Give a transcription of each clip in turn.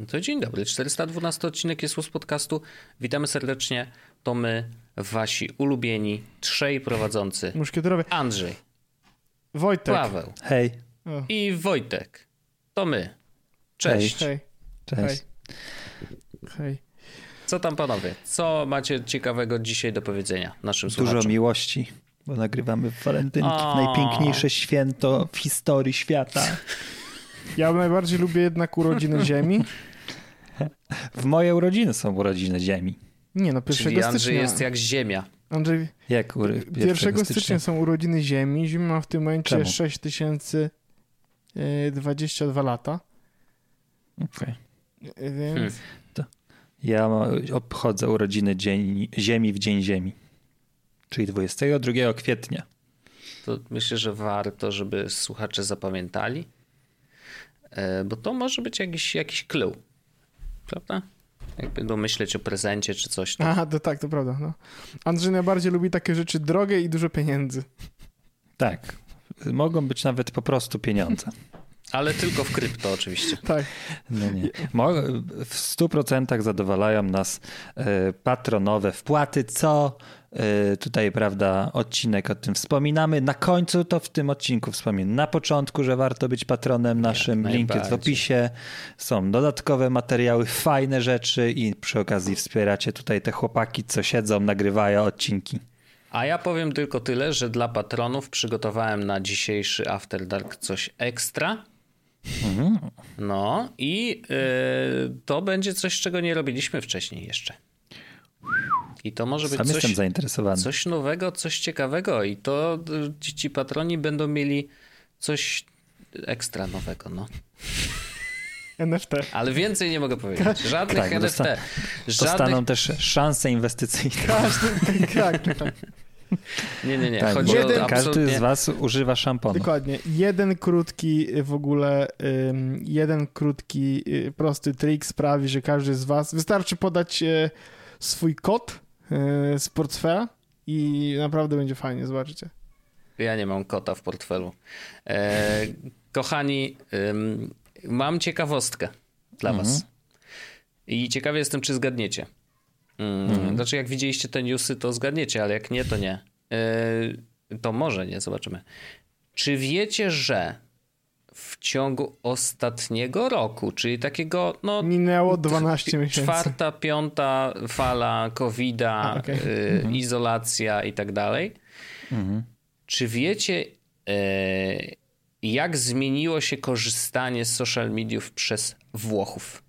To dzień dobry, 412 odcinek jest z podcastu. Witamy serdecznie, to my, wasi ulubieni, trzej prowadzący. Muszkieterowie. Andrzej, Wojtek. Paweł Hej. i Wojtek. To my. Cześć. Hej. Cześć. Hej. Co tam panowie? Co macie ciekawego dzisiaj do powiedzenia naszym słuchaczom? Dużo miłości, bo nagrywamy w walentynki, najpiękniejsze święto w historii świata. Ja najbardziej lubię jednak urodziny Ziemi. W moje urodziny są urodziny Ziemi. Nie no, 1 Czyli Andrzej stycznia. jest jak ziemia. Andrzej, Jak 1 stycznia są urodziny Ziemi. Ziemia ma w tym momencie Czemu? 6022 lata. Okay. Więc Ja obchodzę urodziny Ziemi w Dzień Ziemi, czyli 22 kwietnia. To myślę, że warto, żeby słuchacze zapamiętali, bo to może być jakiś clue, prawda? Jak będą myśleć o prezencie czy coś. To... Aha, to tak, to prawda. No. Andrzej najbardziej lubi takie rzeczy drogie i dużo pieniędzy. Tak. Mogą być nawet po prostu pieniądze. Ale tylko w krypto oczywiście. Tak. No nie. W 100% zadowalają nas patronowe wpłaty, co tutaj, prawda, odcinek o tym wspominamy. Na końcu to w tym odcinku wspominam. Na początku, że warto być patronem naszym. Link jest w opisie. Są dodatkowe materiały, fajne rzeczy i przy okazji wspieracie tutaj te chłopaki, co siedzą, nagrywają odcinki. A ja powiem tylko tyle, że dla patronów przygotowałem na dzisiejszy After Dark coś ekstra. No i to będzie coś, czego nie robiliśmy wcześniej jeszcze. I to może być jestem zainteresowany. Coś nowego, coś ciekawego i to ci patroni będą mieli coś ekstra nowego, no. NFT. Ale więcej nie mogę powiedzieć. Żadnych NFT. Dostaną też szanse inwestycyjne. Tak. Nie. Tak, chodzi o każdy absolutnie... z was używa szamponu. Dokładnie. Jeden krótki, prosty trik sprawi, że każdy z was... Wystarczy podać swój kod z portfela i naprawdę będzie fajnie, zobaczycie. Ja nie mam kota w portfelu. Kochani, mam ciekawostkę dla was. I ciekawy jestem, czy zgadniecie. Znaczy, jak widzieliście te newsy, to zgadniecie, ale jak nie, to nie. To może nie, zobaczymy. Czy wiecie, że w ciągu ostatniego roku, czyli takiego, no... Minęło 12 miesięcy. 4., 5. fala COVID-a, izolacja i tak dalej. Czy wiecie, jak zmieniło się korzystanie z social mediów przez Włochów?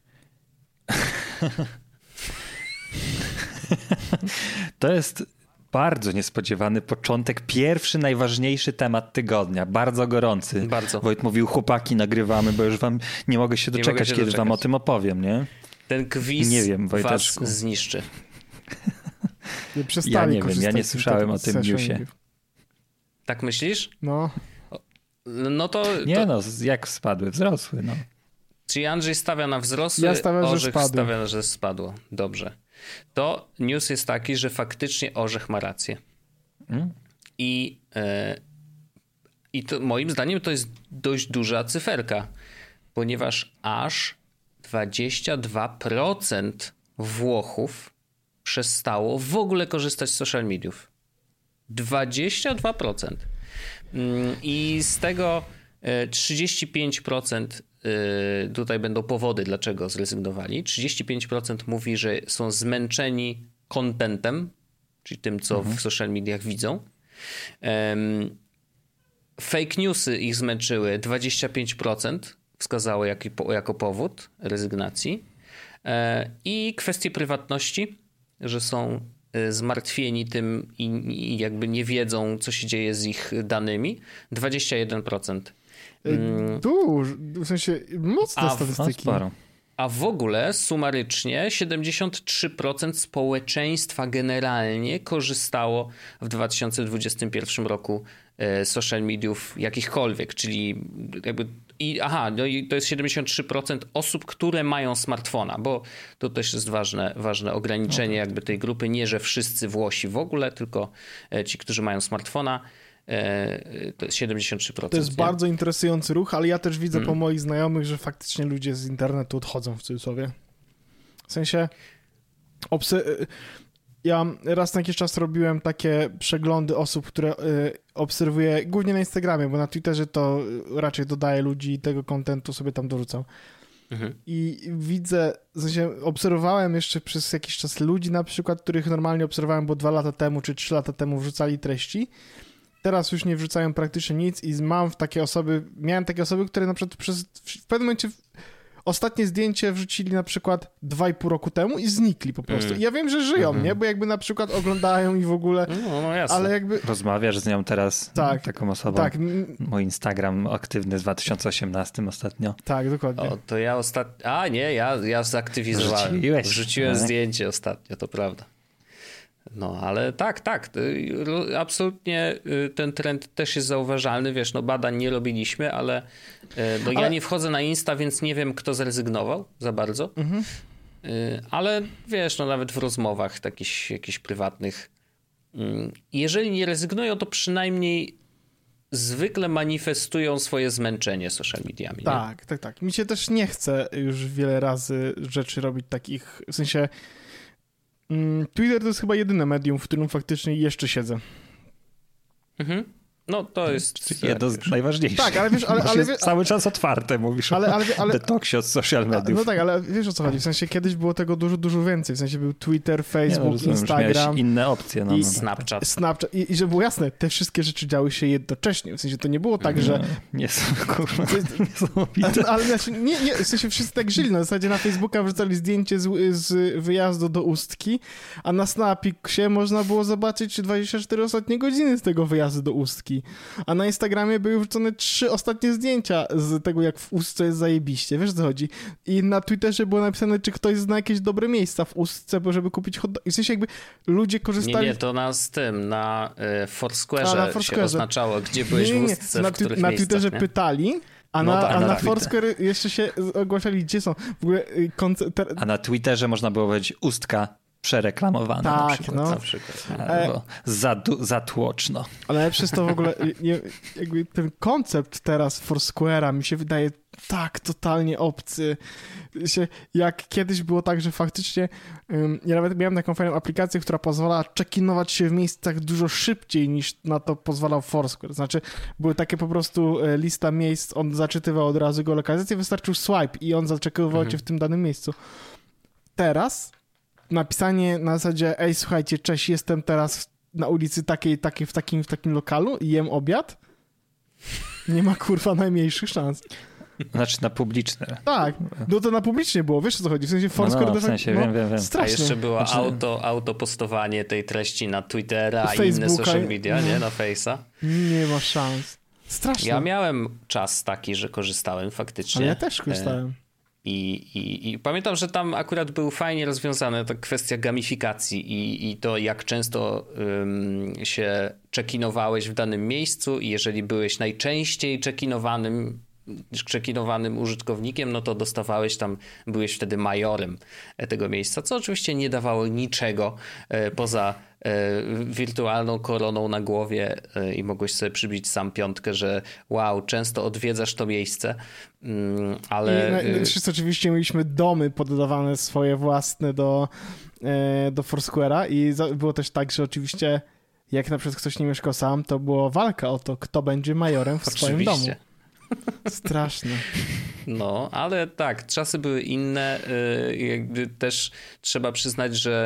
To jest bardzo niespodziewany początek. Pierwszy, najważniejszy temat tygodnia. Bardzo gorący. Bardzo. Wojt mówił, chłopaki, nagrywamy, bo już wam nie mogę się doczekać, kiedy wam o tym opowiem, nie? Ten quiz nie wiem, was zniszczy. Ja nie wiem, ja nie słyszałem o tym newsie. Tak myślisz? No. No to... Nie no, jak spadły? Wzrosły, no. Czyli Andrzej stawia na wzrosły, ja stawiam, Orzech stawia, że spadło. Dobrze. To news jest taki, że faktycznie Orzech ma rację. I to moim zdaniem to jest dość duża cyferka, ponieważ aż 22% Włochów przestało w ogóle korzystać z social mediów. 22%. I z tego 35% tutaj będą powody, dlaczego zrezygnowali. 35% mówi, że są zmęczeni contentem, czyli tym, co w social mediach widzą. Fake newsy ich zmęczyły, 25% wskazało jako powód rezygnacji. I kwestie prywatności, że są zmartwieni tym i jakby nie wiedzą, co się dzieje z ich danymi. 21%. W sensie mocne statystyki. A w ogóle sumarycznie 73% społeczeństwa generalnie korzystało w 2021 roku social mediów jakichkolwiek, czyli jakby no i to jest 73% osób, które mają smartfona, bo to też jest ważne ograniczenie jakby tej grupy, nie że wszyscy Włosi w ogóle, tylko ci, którzy mają smartfona. to jest 73%. To jest bardzo interesujący ruch, ale ja też widzę po moich znajomych, że faktycznie ludzie z internetu odchodzą w cudzysłowie. W sensie ja raz na jakiś czas robiłem takie przeglądy osób, które obserwuję głównie na Instagramie, bo na Twitterze to raczej dodaję ludzi i tego kontentu sobie tam dorzucam. I widzę, w sensie obserwowałem jeszcze przez jakiś czas ludzi na przykład, których normalnie obserwowałem, bo 2 lata temu czy 3 lata temu wrzucali treści. Teraz już nie wrzucają praktycznie nic i miałem takie osoby, które na przykład w pewnym momencie ostatnie zdjęcie wrzucili na przykład 2,5 roku temu i znikli po prostu. I ja wiem, że żyją, nie? Bo jakby na przykład oglądają i w ogóle... No jasne. Ale jakby... Rozmawiasz z nią teraz, taką osobą. Tak. Mój Instagram aktywny z 2018 ostatnio. Tak, dokładnie. O, to ja ostatnio... A nie, ja zaktywizowałem. Wrzuciłem zdjęcie ostatnio, to prawda. No, ale tak, absolutnie ten trend też jest zauważalny, wiesz, no badań nie robiliśmy, ale ja nie wchodzę na Insta, więc nie wiem, kto zrezygnował za bardzo, ale wiesz, no nawet w rozmowach jakichś prywatnych, jeżeli nie rezygnują, to przynajmniej zwykle manifestują swoje zmęczenie social mediami. Tak. Mi się też nie chce już wiele razy rzeczy robić takich, w sensie Twitter to jest chyba jedyne medium, w którym faktycznie jeszcze siedzę. No to jest... Jedno z najważniejszych. Tak, ale wiesz... Ale cały czas otwarte, mówisz o detoksie od social mediów. No tak, ale wiesz o co chodzi. W sensie kiedyś było tego dużo, dużo więcej. W sensie był Twitter, Facebook, Instagram. Inne opcje. I Snapchat. I żeby było jasne, te wszystkie rzeczy działy się jednocześnie. W sensie to nie było tak, że... Nie są, kurwa, niesamowite. Ale znaczy, nie, w sensie wszyscy tak żyli. Na zasadzie na Facebooka wrzucali zdjęcie z wyjazdu do Ustki, a na Snapiksie można było zobaczyć 24 ostatnie godziny z tego wyjazdu do Ustki. A na Instagramie były wrzucone 3 ostatnie zdjęcia z tego, jak w Ustce jest zajebiście. Wiesz, o co chodzi? I na Twitterze było napisane, czy ktoś zna jakieś dobre miejsca w Ustce, żeby kupić hot dog. I w sensie jakby ludzie korzystali... Nie, to na Foursquare'ze się oznaczało, gdzie byłeś w Ustce, w których na miejscach, Twitterze nie? pytali, a na Foursquare jeszcze się ogłaszali, gdzie są. W ogóle A na Twitterze można było powiedzieć Ustka przereklamowana. Tak, na przykład. Albo zatłoczno. Ale najlepsze jest to w ogóle, jakby ten koncept teraz Foursquare'a mi się wydaje tak totalnie obcy. Jak kiedyś było tak, że faktycznie ja nawet miałem taką fajną aplikację, która pozwalała check-inować się w miejscach dużo szybciej niż na to pozwalał Foursquare. Znaczy były takie po prostu lista miejsc, on zaczytywał od razu geolokalizację, wystarczył swipe i on zaczekiwał cię w tym danym miejscu. Teraz napisanie na zasadzie, ej, słuchajcie, cześć, jestem teraz na ulicy takiej, w takim lokalu i jem obiad, nie ma kurwa najmniejszych szans. Znaczy na publiczne. Tak, no to na publicznie było, wiesz o co chodzi, w sensie Foursquare... w sensie, wiem. Strasznie. A jeszcze było autopostowanie tej treści na Twittera i inne social media, nie? Na Face'a. Nie ma szans. Strasznie. Ja miałem czas taki, że korzystałem faktycznie. Ale ja też korzystałem. I pamiętam, że tam akurat był fajnie rozwiązana ta kwestia gamifikacji i to, jak często się check-inowałeś w danym miejscu i jeżeli byłeś najczęściej check-inowanym użytkownikiem, no to dostawałeś tam, byłeś wtedy majorem tego miejsca, co oczywiście nie dawało niczego poza wirtualną koroną na głowie i mogłeś sobie przybić sam piątkę, że wow, często odwiedzasz to miejsce, ale... Wszyscy oczywiście mieliśmy domy poddawane swoje własne do Foursquare'a i było też tak, że oczywiście jak na przykład ktoś nie mieszkał sam, to była walka o to, kto będzie majorem w swoim domu. Straszne. No, ale tak, czasy były inne. Jakby też trzeba przyznać, że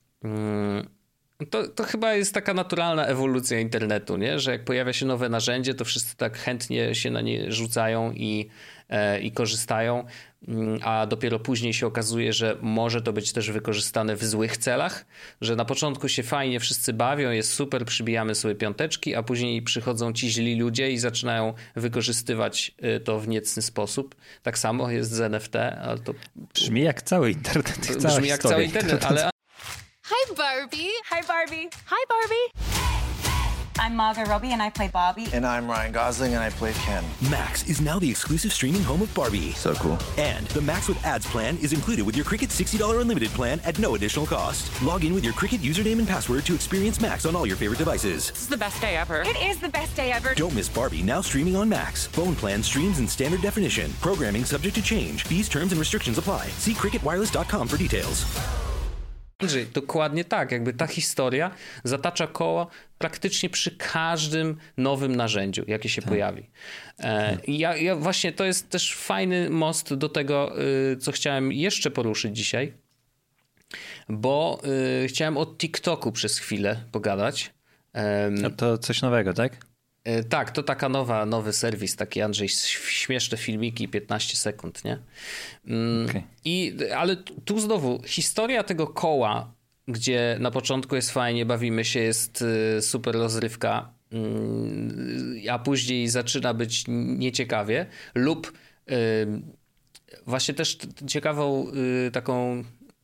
to chyba jest taka naturalna ewolucja internetu, nie? Że jak pojawia się nowe narzędzie, to wszyscy tak chętnie się na nie rzucają i korzystają, a dopiero później się okazuje, że może to być też wykorzystane w złych celach, że na początku się fajnie wszyscy bawią, jest super, przybijamy sobie piąteczki, a później przychodzą ci źli ludzie i zaczynają wykorzystywać to w niecny sposób. Tak samo jest z NFT, ale to... Brzmi jak cały internet. Brzmi jak cały internet, ale... Hi, Barbie. Hi, Barbie. Hi, Barbie. I'm Margot Robbie and I play Barbie. And I'm Ryan Gosling and I play Ken. Max is now the exclusive streaming home of Barbie. So cool. And the Max with Ads plan is included with your Cricket $60 unlimited plan at no additional cost. Log in with your Cricket username and password to experience Max on all your favorite devices. This is the best day ever. It is the best day ever. Don't miss Barbie, now streaming on Max. Phone plan streams in standard definition. Programming subject to change. Fees, terms and restrictions apply. See cricketwireless.com for details. Dokładnie tak, jakby ta historia zatacza koło praktycznie przy każdym nowym narzędziu, jakie się pojawi. I ja właśnie to jest też fajny most do tego, co chciałem jeszcze poruszyć dzisiaj, bo chciałem o TikToku przez chwilę pogadać. A to coś nowego, tak? Tak, to taka nowy serwis, taki Andrzej, śmieszne filmiki, 15 sekund, nie? Okay. Ale tu znowu historia tego koła, gdzie na początku jest fajnie, bawimy się, jest super rozrywka, a później zaczyna być nieciekawie, lub właśnie też ciekawą taką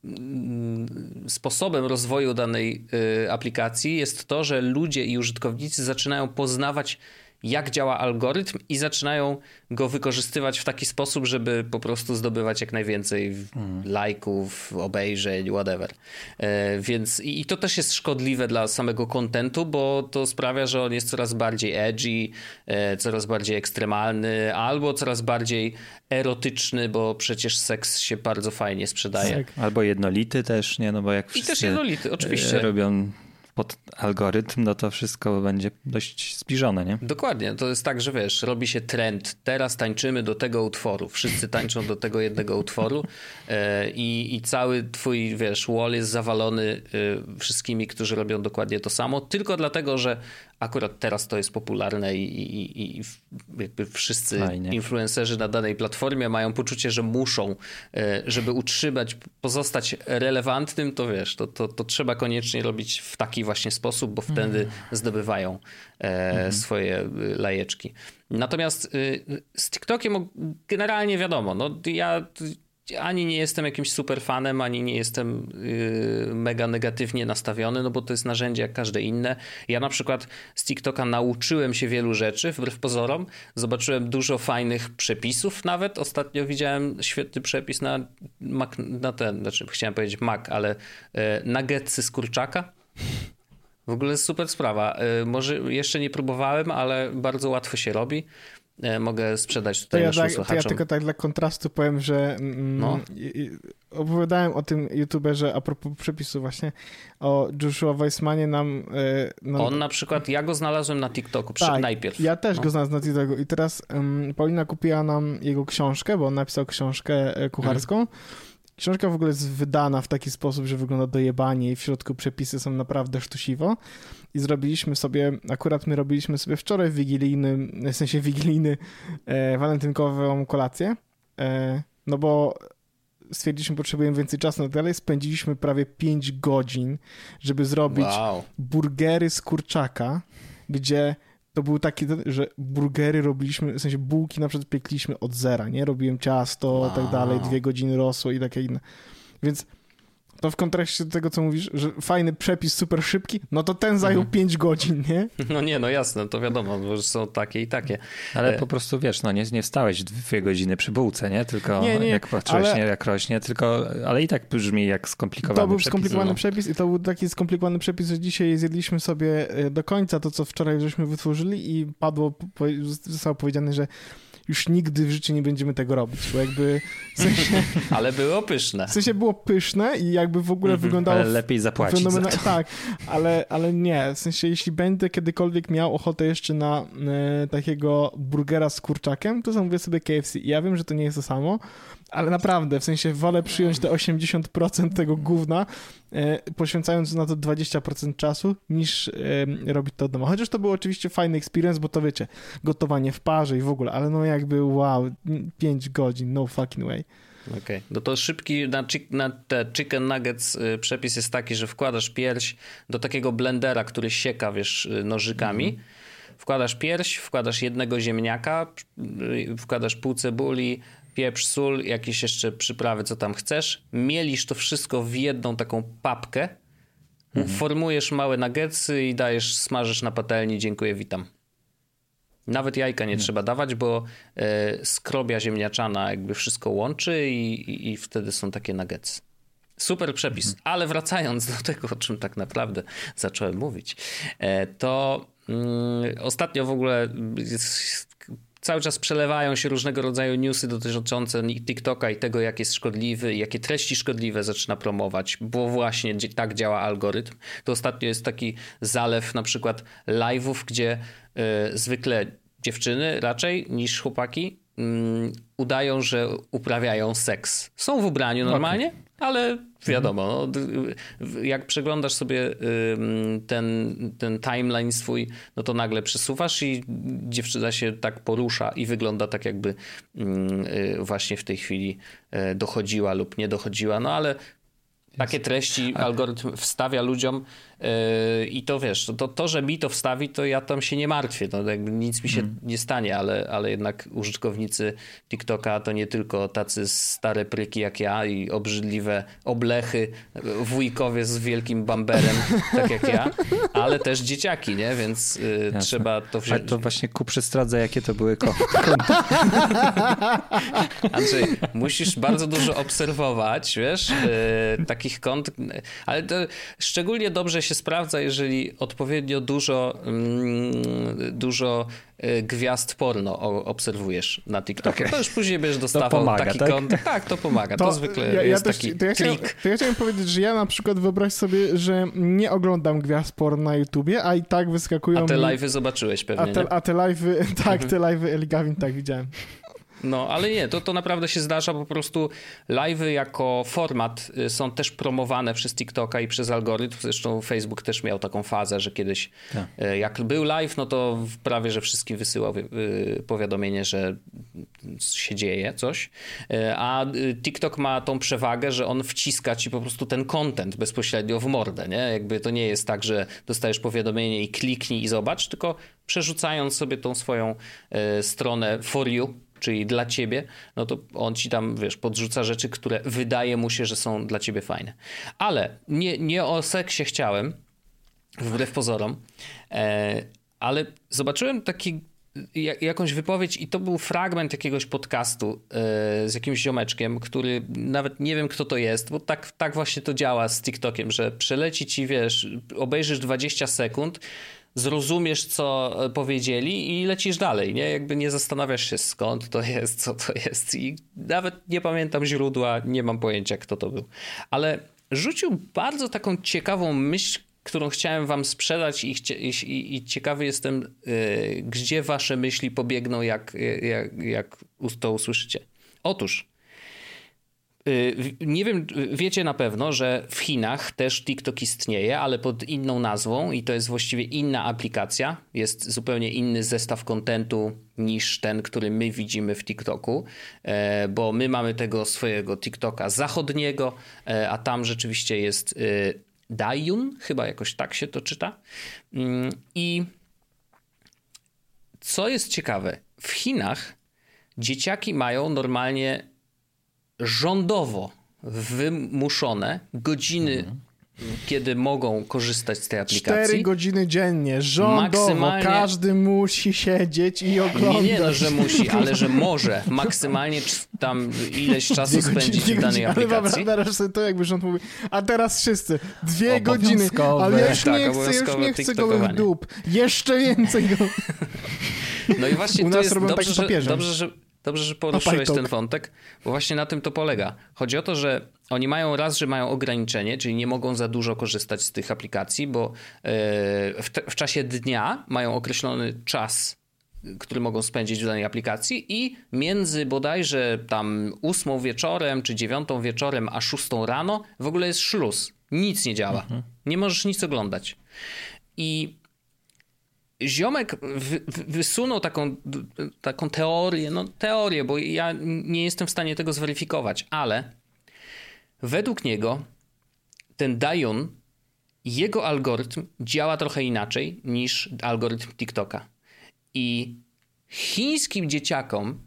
sposobem rozwoju danej aplikacji jest to, że ludzie i użytkownicy zaczynają poznawać, jak działa algorytm i zaczynają go wykorzystywać w taki sposób, żeby po prostu zdobywać jak najwięcej lajków, obejrzeń, whatever. Więc i to też jest szkodliwe dla samego kontentu, bo to sprawia, że on jest coraz bardziej edgy, coraz bardziej ekstremalny, albo coraz bardziej erotyczny, bo przecież seks się bardzo fajnie sprzedaje. Albo jednolity też, nie? No bo jak wszyscy i też jednolity, oczywiście. Robią pod algorytm, no to wszystko będzie dość zbliżone, nie? Dokładnie. To jest tak, że wiesz, robi się trend. Teraz tańczymy do tego utworu. Wszyscy tańczą do tego jednego utworu i cały twój, wiesz, wall jest zawalony wszystkimi, którzy robią dokładnie to samo. Tylko dlatego, że akurat teraz to jest popularne i jakby wszyscy influencerzy na danej platformie mają poczucie, że muszą, żeby utrzymać, pozostać relevantnym, to wiesz, to trzeba koniecznie robić w taki właśnie sposób, bo wtedy zdobywają swoje lajeczki. Natomiast z TikTokiem generalnie wiadomo, no ja ani nie jestem jakimś super fanem, ani nie jestem mega negatywnie nastawiony, no bo to jest narzędzie jak każde inne. Ja na przykład z TikToka nauczyłem się wielu rzeczy, wbrew pozorom. Zobaczyłem dużo fajnych przepisów nawet. Ostatnio widziałem świetny przepis na chciałem powiedzieć Mac, ale nuggetsy z kurczaka. W ogóle jest super sprawa. Może jeszcze nie próbowałem, ale bardzo łatwo się robi. Mogę sprzedać tutaj naszym słuchaczom. Ja tylko tak dla kontrastu powiem, że opowiadałem o tym youtuberze a propos przepisu właśnie, o Joshua Weissmanie nam... On na przykład, ja go znalazłem na TikToku najpierw. Ja też go znalazłem na TikToku i teraz Paulina kupiła nam jego książkę, bo on napisał książkę kucharską. Książka w ogóle jest wydana w taki sposób, że wygląda dojebanie i w środku przepisy są naprawdę sztusiwo. I zrobiliśmy sobie, akurat my robiliśmy sobie wczoraj wigilijny, walentynkową kolację, no bo stwierdziliśmy, potrzebujemy więcej czasu na dalej. Spędziliśmy prawie 5 godzin, żeby zrobić burgery z kurczaka, gdzie to był taki, że burgery robiliśmy, w sensie bułki na przykład piekliśmy od zera, nie? Robiłem ciasto, tak dalej, 2 godziny rosło i takie inne. Więc to w kontraście do tego, co mówisz, że fajny przepis, super szybki, no to ten zajął 5 godzin, nie? No nie, no jasne, to wiadomo, bo są takie i takie. Ale po prostu wiesz, no nie stałeś 2 godziny przy bułce, nie? Tylko nie, jak patrzyłeś, nie jak rośnie, ale i tak brzmi jak skomplikowany przepis. To był skomplikowany przepis i to był taki skomplikowany przepis, że dzisiaj zjedliśmy sobie do końca to, co wczoraj żeśmy wytworzyli i zostało powiedziane, że już nigdy w życiu nie będziemy tego robić, bo jakby w sensie... Ale było pyszne. W sensie było pyszne i jakby w ogóle wyglądało... Ale lepiej zapłacić za to. Tak, ale nie, w sensie jeśli będę kiedykolwiek miał ochotę jeszcze na takiego burgera z kurczakiem, to zamówię sobie KFC. I ja wiem, że to nie jest to samo, ale naprawdę, w sensie wolę przyjąć te 80% tego gówna, poświęcając na to 20% czasu, niż robić to od domu. Chociaż to był oczywiście fajny experience, bo to wiecie, gotowanie w parze i w ogóle, ale no jakby wow, 5 godzin, no fucking way. Okej, no to szybki na te chicken nuggets przepis jest taki, że wkładasz pierś do takiego blendera, który sieka, wiesz, nożykami. Wkładasz pierś, wkładasz jednego ziemniaka, wkładasz pół cebuli, pieprz, sól, jakieś jeszcze przyprawy, co tam chcesz. Mielisz to wszystko w jedną taką papkę Formujesz małe nuggetsy i smażysz na patelni, dziękuję, witam. Nawet jajka nie trzeba dawać, bo skrobia ziemniaczana jakby wszystko łączy i wtedy są takie nuggetsy. Super przepis. Ale wracając do tego, o czym tak naprawdę zacząłem mówić, to ostatnio w ogóle cały czas przelewają się różnego rodzaju newsy dotyczące TikToka i tego, jak jest szkodliwy i jakie treści szkodliwe zaczyna promować, bo właśnie tak działa algorytm. To ostatnio jest taki zalew na przykład live'ów, gdzie zwykle dziewczyny raczej niż chłopaki udają, że uprawiają seks. Są w ubraniu normalnie, ale wiadomo, jak przeglądasz sobie ten timeline swój, no to nagle przesuwasz i dziewczyna się tak porusza i wygląda tak, jakby właśnie w tej chwili dochodziła lub nie dochodziła, no ale takie treści algorytm wstawia ludziom i to wiesz, to, że mi to wstawi, to ja tam się nie martwię, no jakby nic mi się nie stanie, ale jednak użytkownicy TikToka to nie tylko tacy stare pryki jak ja i obrzydliwe oblechy, wujkowie z wielkim bamberem, tak jak ja, ale też dzieciaki, nie? Więc trzeba to wziąć. Ale to właśnie ku przestradze, jakie to były konta. Andrzej, musisz bardzo dużo obserwować, wiesz, takich kont, ale to szczególnie dobrze się sprawdza, jeżeli odpowiednio dużo gwiazd porno obserwujesz na TikToku. Okay. To już później będziesz dostawał taki kontent. Tak, to pomaga. To zwykle jest taki klik. Ja chciałem powiedzieć, że ja na przykład wyobraź sobie, że nie oglądam gwiazd porno na YouTubie, a i tak wyskakują A te live'y zobaczyłeś pewnie, a te live'y, tak, te live'y Eli Gavin, tak widziałem. No, ale nie, to naprawdę się zdarza, po prostu live'y jako format są też promowane przez TikToka i przez algorytm, zresztą Facebook też miał taką fazę, że kiedyś jak był live, no to prawie, że wszystkim wysyłał powiadomienie, że się dzieje coś, a TikTok ma tą przewagę, że on wciska ci po prostu ten content bezpośrednio w mordę, nie? Jakby to nie jest tak, że dostajesz powiadomienie i kliknij i zobacz, tylko przerzucając sobie tą swoją stronę for you, czyli dla ciebie, no to on ci tam, wiesz, podrzuca rzeczy, które wydaje mu się, że są dla ciebie fajne. Ale nie o seksie chciałem, wbrew pozorom, ale zobaczyłem jakąś wypowiedź i to był fragment jakiegoś podcastu z jakimś ziomeczkiem, który nawet nie wiem, kto to jest, bo tak właśnie to działa z TikTokiem, że przeleci ci, wiesz, obejrzysz 20 sekund, zrozumiesz, co powiedzieli i lecisz dalej, nie? Jakby nie zastanawiasz się, skąd to jest, co to jest i nawet nie pamiętam źródła, nie mam pojęcia, kto to był. Ale rzucił bardzo taką ciekawą myśl, którą chciałem wam sprzedać i ciekawy jestem, gdzie wasze myśli pobiegną, jak to usłyszycie. Otóż nie wiem, wiecie na pewno, że w Chinach też TikTok istnieje, ale pod inną nazwą i to jest właściwie inna aplikacja. Jest zupełnie inny zestaw kontentu niż ten, który my widzimy w TikToku, bo my mamy tego swojego TikToka zachodniego, a tam rzeczywiście jest Douyin, chyba jakoś tak się to czyta. I co jest ciekawe, w Chinach dzieciaki mają normalnie rządowo wymuszone godziny, kiedy mogą korzystać z tej aplikacji. 4 godziny dziennie, rządowo, każdy musi siedzieć i oglądać. Nie, no, że musi, ale że może maksymalnie tam ileś czasu spędzić w danej aplikacji. Ale sobie to jakby rząd mówi, a teraz wszyscy, 2 godziny, ale ja już nie chcę go w dup, jeszcze więcej go. No i właśnie to jest dobrze, że poruszyłeś ten wątek, bo właśnie na tym to polega. Chodzi o to, że oni mają że mają ograniczenie, czyli nie mogą za dużo korzystać z tych aplikacji, bo w czasie dnia mają określony czas, który mogą spędzić w danej aplikacji i między bodajże tam 8 wieczorem czy 9 wieczorem a 6 rano w ogóle jest szluz. Nic nie działa. Nie możesz nic oglądać. I ziomek wysunął taką teorię, bo ja nie jestem w stanie tego zweryfikować, ale według niego ten Douyin, jego algorytm działa trochę inaczej niż algorytm TikToka. I chińskim dzieciakom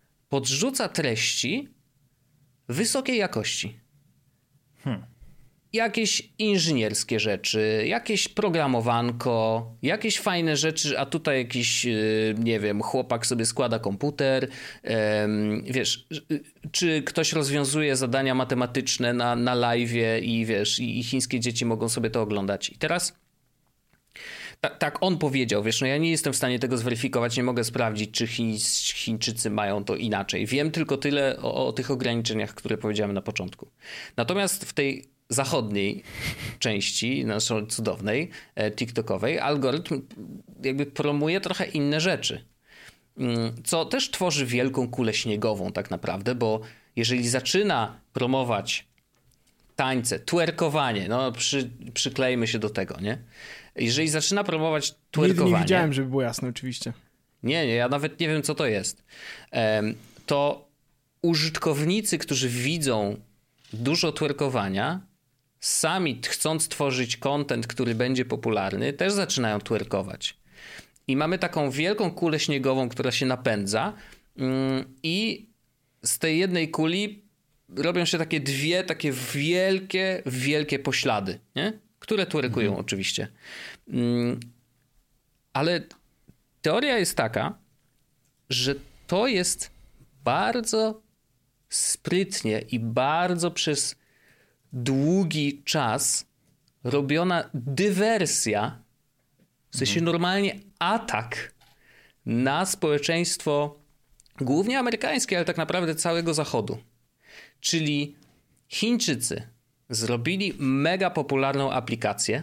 podrzuca treści wysokiej jakości. jakieś inżynierskie rzeczy, jakieś programowanko, jakieś fajne rzeczy, a tutaj jakiś, nie wiem, chłopak sobie składa komputer, wiesz, czy ktoś rozwiązuje zadania matematyczne na live'ie i wiesz, i chińskie dzieci mogą sobie to oglądać. I teraz tak on powiedział, wiesz, no ja nie jestem w stanie tego zweryfikować, nie mogę sprawdzić, czy Chińczycy mają to inaczej. Wiem tylko tyle o tych ograniczeniach, które powiedziałem na początku. Natomiast w tej zachodniej części, naszej cudownej, TikTokowej, algorytm jakby promuje trochę inne rzeczy. Co też tworzy wielką kulę śniegową tak naprawdę, bo jeżeli zaczyna promować tańce, twerkowanie, no przyklejmy się do tego, nie? Jeżeli zaczyna promować twerkowanie... Nigdy nie widziałem, żeby było jasne, oczywiście. Nie, ja nawet nie wiem, co to jest. To użytkownicy, którzy widzą dużo twerkowania, sami chcąc tworzyć content, który będzie popularny, też zaczynają twerkować. I mamy taką wielką kulę śniegową, która się napędza i z tej jednej kuli robią się takie dwie takie wielkie poślady, nie? Które twerkują oczywiście. Ale teoria jest taka, że to jest bardzo sprytnie i bardzo przez długi czas robiona dywersja, w sensie normalnie atak na społeczeństwo głównie amerykańskie, ale tak naprawdę całego Zachodu. Czyli Chińczycy zrobili mega popularną aplikację,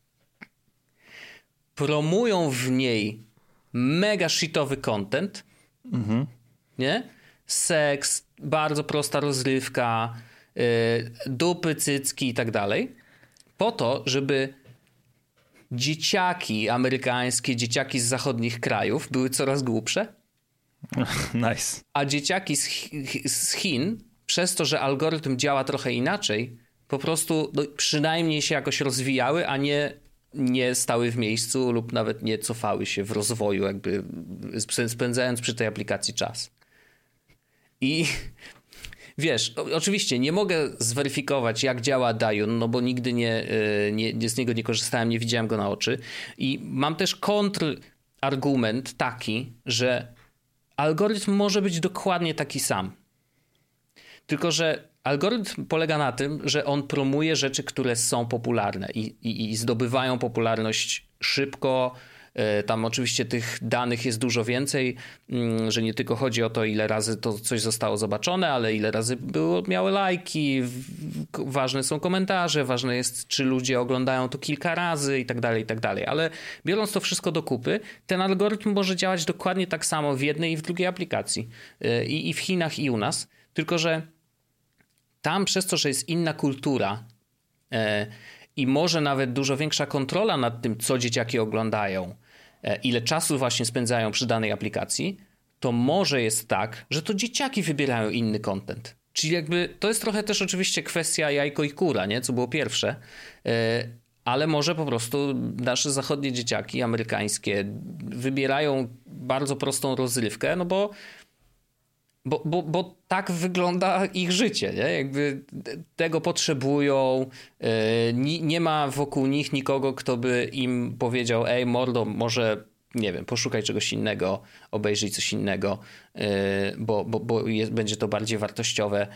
promują w niej mega shitowy content, nie? Seks, bardzo prosta rozrywka, dupy, cycki i tak dalej, po to, żeby dzieciaki amerykańskie, dzieciaki z zachodnich krajów były coraz głupsze. Nice. A dzieciaki z Chin, przez to, że algorytm działa trochę inaczej, po prostu przynajmniej się jakoś rozwijały, a nie stały w miejscu lub nawet nie cofały się w rozwoju, jakby spędzając przy tej aplikacji czas. I wiesz, oczywiście nie mogę zweryfikować, jak działa Douyin, no bo nigdy z niego nie korzystałem, nie widziałem go na oczy. I mam też kontrargument taki, że algorytm może być dokładnie taki sam. Tylko że algorytm polega na tym, że on promuje rzeczy, które są popularne i zdobywają popularność szybko. Tam oczywiście tych danych jest dużo więcej, że nie tylko chodzi o to, ile razy to coś zostało zobaczone, ale ile razy miały lajki, ważne są komentarze, ważne jest, czy ludzie oglądają to kilka razy i tak dalej, i tak dalej. Ale biorąc to wszystko do kupy, ten algorytm może działać dokładnie tak samo w jednej i w drugiej aplikacji. I w Chinach, i u nas. Tylko że tam przez to, że jest inna kultura i może nawet dużo większa kontrola nad tym, co dzieciaki oglądają, ile czasu właśnie spędzają przy danej aplikacji, to może jest tak, że to dzieciaki wybierają inny content. Czyli jakby to jest trochę też oczywiście kwestia jajko i kura, nie? Co było pierwsze, ale może po prostu nasze zachodnie dzieciaki amerykańskie wybierają bardzo prostą rozrywkę, no bo tak wygląda ich życie, nie? Jakby tego potrzebują, nie ma wokół nich nikogo, kto by im powiedział: ej mordo, może, nie wiem, poszukaj czegoś innego, obejrzyj coś innego, bo będzie to bardziej wartościowe.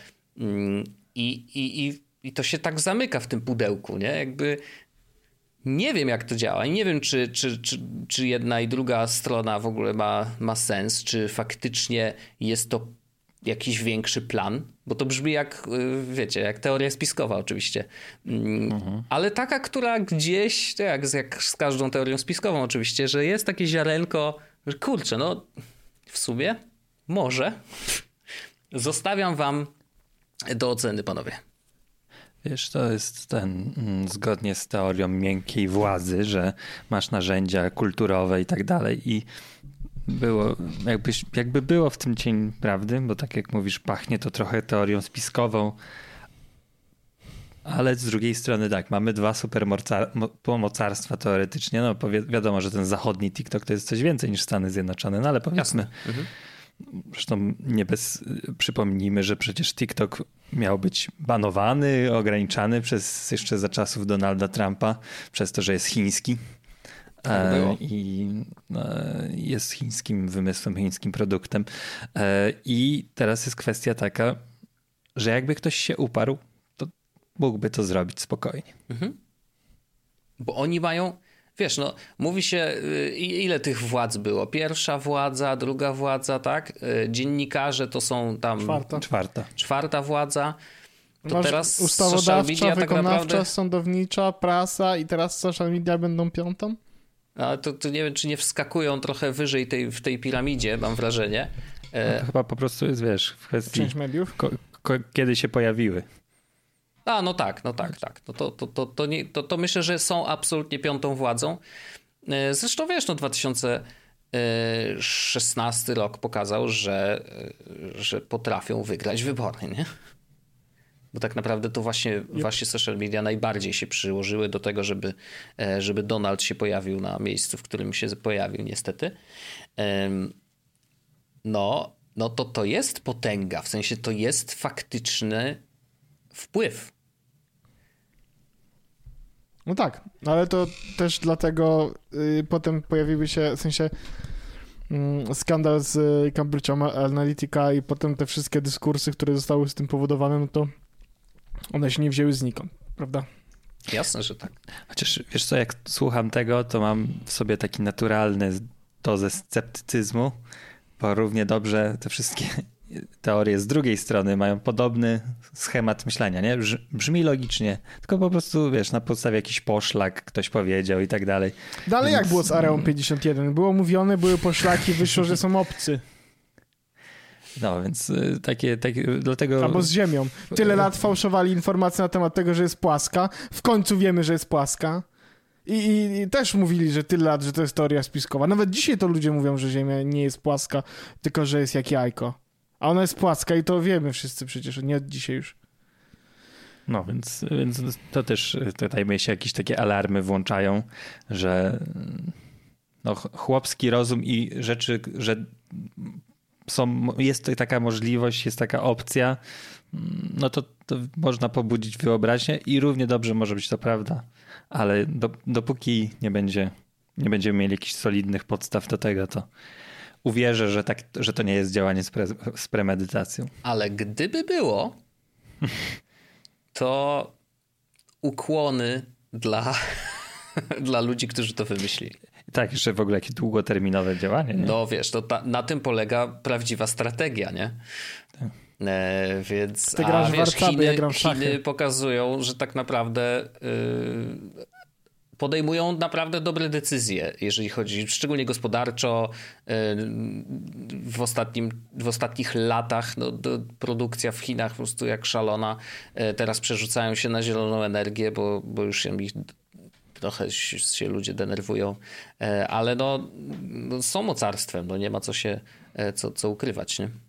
I to się tak zamyka w tym pudełku, nie? Jakby nie wiem, jak to działa i nie wiem, czy jedna i druga strona w ogóle ma sens, czy faktycznie jest to jakiś większy plan, bo to brzmi jak, wiecie, jak teoria spiskowa oczywiście, ale taka, która gdzieś, jak z każdą teorią spiskową oczywiście, że jest takie ziarenko, że kurczę, no w sumie może. Zostawiam wam do oceny, panowie. Wiesz, to jest zgodnie z teorią miękkiej władzy, że masz narzędzia kulturowe i tak dalej i było, jakby było w tym cień prawdy, bo tak jak mówisz, pachnie to trochę teorią spiskową, ale z drugiej strony tak, mamy dwa supermocarstwa teoretycznie, no wiadomo, że ten zachodni TikTok to jest coś więcej niż Stany Zjednoczone, no ale powiedzmy, Zresztą przypomnijmy, że przecież TikTok miał być banowany, ograniczany jeszcze za czasów Donalda Trumpa, przez to, że jest chiński. I jest chińskim wymysłem, chińskim produktem. I teraz jest kwestia taka, że jakby ktoś się uparł, to mógłby to zrobić spokojnie. Bo oni mają, wiesz, no mówi się, ile tych władz było? Pierwsza władza, druga władza, tak? Dziennikarze to są tam... Czwarta władza. To masz teraz ustawodawcza, wykonawcza, sądownicza, prasa i teraz social media będą piątą? A to nie wiem, czy nie wskakują trochę wyżej w tej piramidzie, mam wrażenie. To chyba po prostu jest, wiesz, w kwestii część mediów? kiedy się pojawiły. No tak. To myślę, że są absolutnie piątą władzą. Zresztą wiesz, 2016 rok pokazał, że potrafią wygrać wybory, nie? Bo tak naprawdę to właśnie social media najbardziej się przyłożyły do tego, żeby Donald się pojawił na miejscu, w którym się pojawił, niestety. To jest potęga, w sensie to jest faktyczny wpływ. No tak, ale to też dlatego potem pojawiły się, w sensie skandal z Cambridge Analytica i potem te wszystkie dyskursy, które zostały z tym powodowane, no to one się nie wzięły znikąd, prawda? Jasne, że tak. Chociaż wiesz co, jak słucham tego, to mam w sobie taki naturalny dozę sceptycyzmu, bo równie dobrze te wszystkie teorie z drugiej strony mają podobny schemat myślenia, nie? Brzmi logicznie, tylko po prostu, wiesz, na podstawie jakiś poszlak ktoś powiedział i tak dalej. Dalej jak było z Areą 51? Było mówione, były poszlaki, wyszło, że są obcy. No, więc takie dlatego... Albo z Ziemią. Tyle lat fałszowali informacje na temat tego, że jest płaska. W końcu wiemy, że jest płaska. I też mówili, że tyle lat, że to jest teoria spiskowa. Nawet dzisiaj to ludzie mówią, że Ziemia nie jest płaska, tylko że jest jak jajko. A ona jest płaska i to wiemy wszyscy przecież, nie od dzisiaj już. No, więc to też tutaj mi się jakieś takie alarmy włączają, że chłopski rozum i rzeczy, że jest taka możliwość, jest taka opcja, no to można pobudzić wyobraźnię i równie dobrze może być to prawda, ale dopóki nie będziemy mieli jakichś solidnych podstaw do tego, to uwierzę, że to nie jest działanie z premedytacją. Ale gdyby było, to ukłony dla ludzi, którzy to wymyślili. Tak, jeszcze w ogóle jakie długoterminowe działanie. Nie? No wiesz, na tym polega prawdziwa strategia, nie? Tak. Więc ty grasz w Warcaby, ja gram w szachy. Chiny pokazują, że tak naprawdę podejmują naprawdę dobre decyzje, jeżeli chodzi, szczególnie gospodarczo. W ostatnich latach produkcja w Chinach po prostu jak szalona. Teraz przerzucają się na zieloną energię, bo już ich trochę się ludzie denerwują, ale są mocarstwem, nie ma co ukrywać, nie?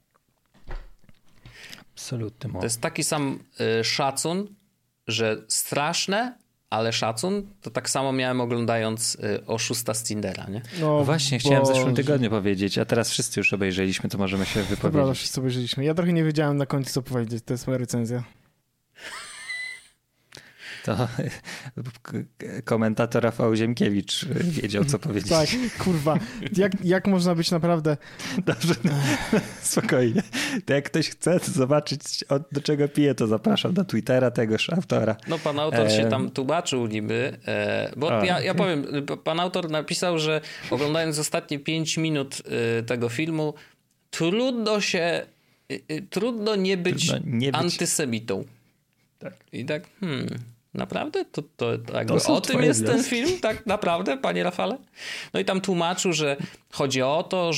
Absolutnie. To jest taki sam szacun, że straszne, ale szacun, to tak samo miałem oglądając Oszusta z Tindera, nie? No właśnie, chciałem w zeszłym tygodniu powiedzieć, a teraz wszyscy już obejrzeliśmy, to możemy się wypowiedzieć. Dobra, wszyscy obejrzeliśmy. Ja trochę nie wiedziałem na końcu, co powiedzieć, to jest moja recenzja. To komentator Rafał Ziemkiewicz wiedział, co powiedzieć. Tak, kurwa. Jak można być naprawdę... Dobrze, spokojnie. To jak ktoś chce zobaczyć, do czego pije, to zapraszam do Twittera tegoż autora. No pan autor się tam tłumaczył niby, bo ja powiem, pan autor napisał, że oglądając ostatnie 5 minut tego filmu, trudno nie być antysemitą. Tak. I tak, naprawdę? To jakby o tym jest ten film? Tak naprawdę, panie Rafale? No i tam tłumaczył, że chodzi o to,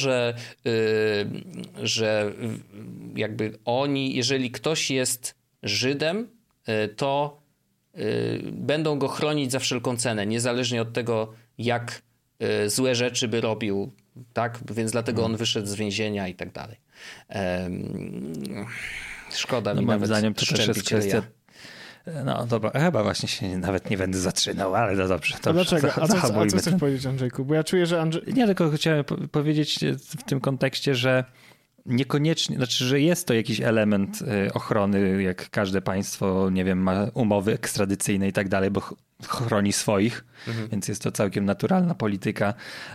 że jakby jeżeli ktoś jest Żydem, to będą go chronić za wszelką cenę, niezależnie od tego, jak złe rzeczy by robił, tak? Więc dlatego on wyszedł z więzienia i tak dalej. Szkoda mi moim nawet zdaniem to też jest kwestia No dobra, chyba właśnie się nawet nie będę zaczynał, ale no dobrze. A dlaczego? A co chcesz powiedzieć, Andrzejku? Bo ja czuję, że Nie, tylko chciałem powiedzieć w tym kontekście, że niekoniecznie, znaczy, że jest to jakiś element ochrony, jak każde państwo, nie wiem, ma umowy ekstradycyjne i tak dalej, bo chroni swoich, więc jest to całkiem naturalna polityka.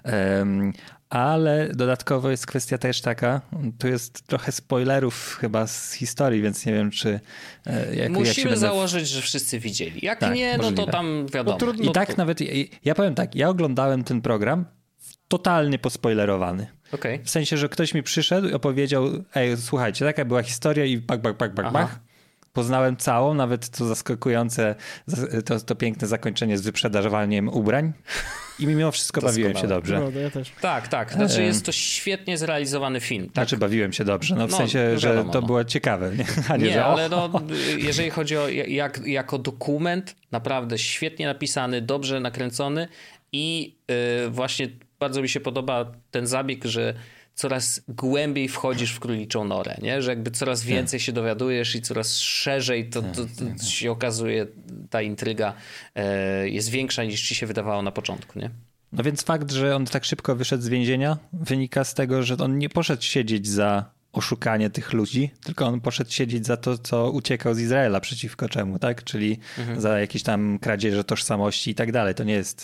Ale dodatkowo jest kwestia też taka, tu jest trochę spoilerów chyba z historii, więc nie wiem, czy... Musimy założyć, że wszyscy widzieli. Jak tak, nie, możliwe. No to tam wiadomo. I tak nawet, ja powiem tak, ja oglądałem ten program totalnie pospoilerowany. Okay. W sensie, że ktoś mi przyszedł i opowiedział, słuchajcie, taka była historia i bach. Poznałem całą, nawet to zaskakujące, to piękne zakończenie z wyprzedażowaniem ubrań i mimo wszystko bawiłem się dobrze. No, ja też. Tak. Znaczy jest to świetnie zrealizowany film. Tak? Znaczy bawiłem się dobrze, w sensie, że to było ciekawe. Nie, ale jeżeli chodzi o jako dokument, naprawdę świetnie napisany, dobrze nakręcony i właśnie bardzo mi się podoba ten zabieg, że coraz głębiej wchodzisz w króliczą norę, nie? Że jakby coraz więcej się dowiadujesz i coraz szerzej to się okazuje, ta intryga jest większa niż ci się wydawało na początku, nie? No więc fakt, że on tak szybko wyszedł z więzienia, wynika z tego, że on nie poszedł siedzieć za oszukanie tych ludzi, tylko on poszedł siedzieć za to, co uciekał z Izraela przeciwko czemu, tak? Czyli za jakieś tam kradzieże tożsamości i tak dalej. To nie jest...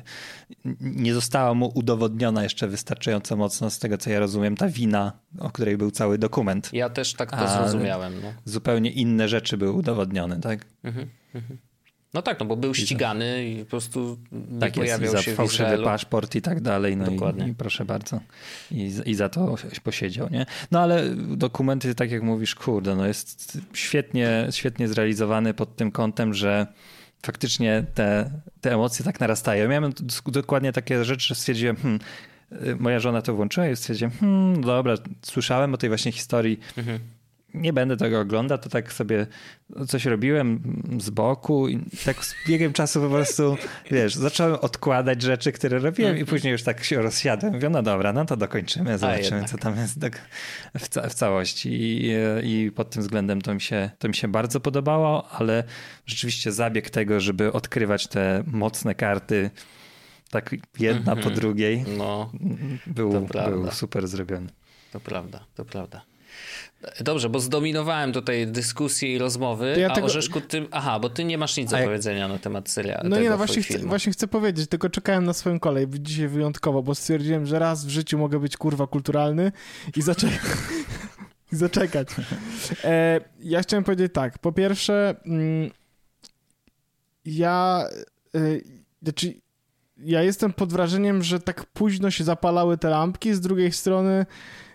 Nie została mu udowodniona jeszcze wystarczająco mocno, z tego co ja rozumiem, ta wina, o której był cały dokument. Ja też tak to zrozumiałem. No. Zupełnie inne rzeczy były udowodnione, tak? No tak, no bo był ścigany i po prostu nie pojawiał się za fałszywy paszport i tak dalej. No dokładnie. I proszę bardzo. I za to posiedział, nie? No ale dokumenty, tak jak mówisz, kurde, no jest świetnie zrealizowany pod tym kątem, że faktycznie te emocje tak narastają. Ja miałem dokładnie takie rzeczy, że stwierdziłem, moja żona to włączyła i stwierdziłem, dobra, słyszałem o tej właśnie historii, nie będę tego oglądał, to tak sobie coś robiłem z boku i tak z biegiem czasu po prostu, wiesz, zacząłem odkładać rzeczy, które robiłem i później już tak się rozsiadłem. Mówię, no dobra, no to dokończymy, zobaczymy, co tam jest w całości. I pod tym względem to mi się bardzo podobało, ale rzeczywiście zabieg tego, żeby odkrywać te mocne karty tak jedna po drugiej, był super zrobiony. To prawda. Dobrze, bo zdominowałem tutaj dyskusję i rozmowy, Orzeszku, ty... Aha, bo ty nie masz nic do powiedzenia na temat serialu. No nie, no właśnie chcę powiedzieć, tylko czekałem na swoją kolej dzisiaj wyjątkowo, bo stwierdziłem, że raz w życiu mogę być kurwa kulturalny i zaczekać. Ja chciałem powiedzieć tak, po pierwsze ja jestem pod wrażeniem, że tak późno się zapalały te lampki, z drugiej strony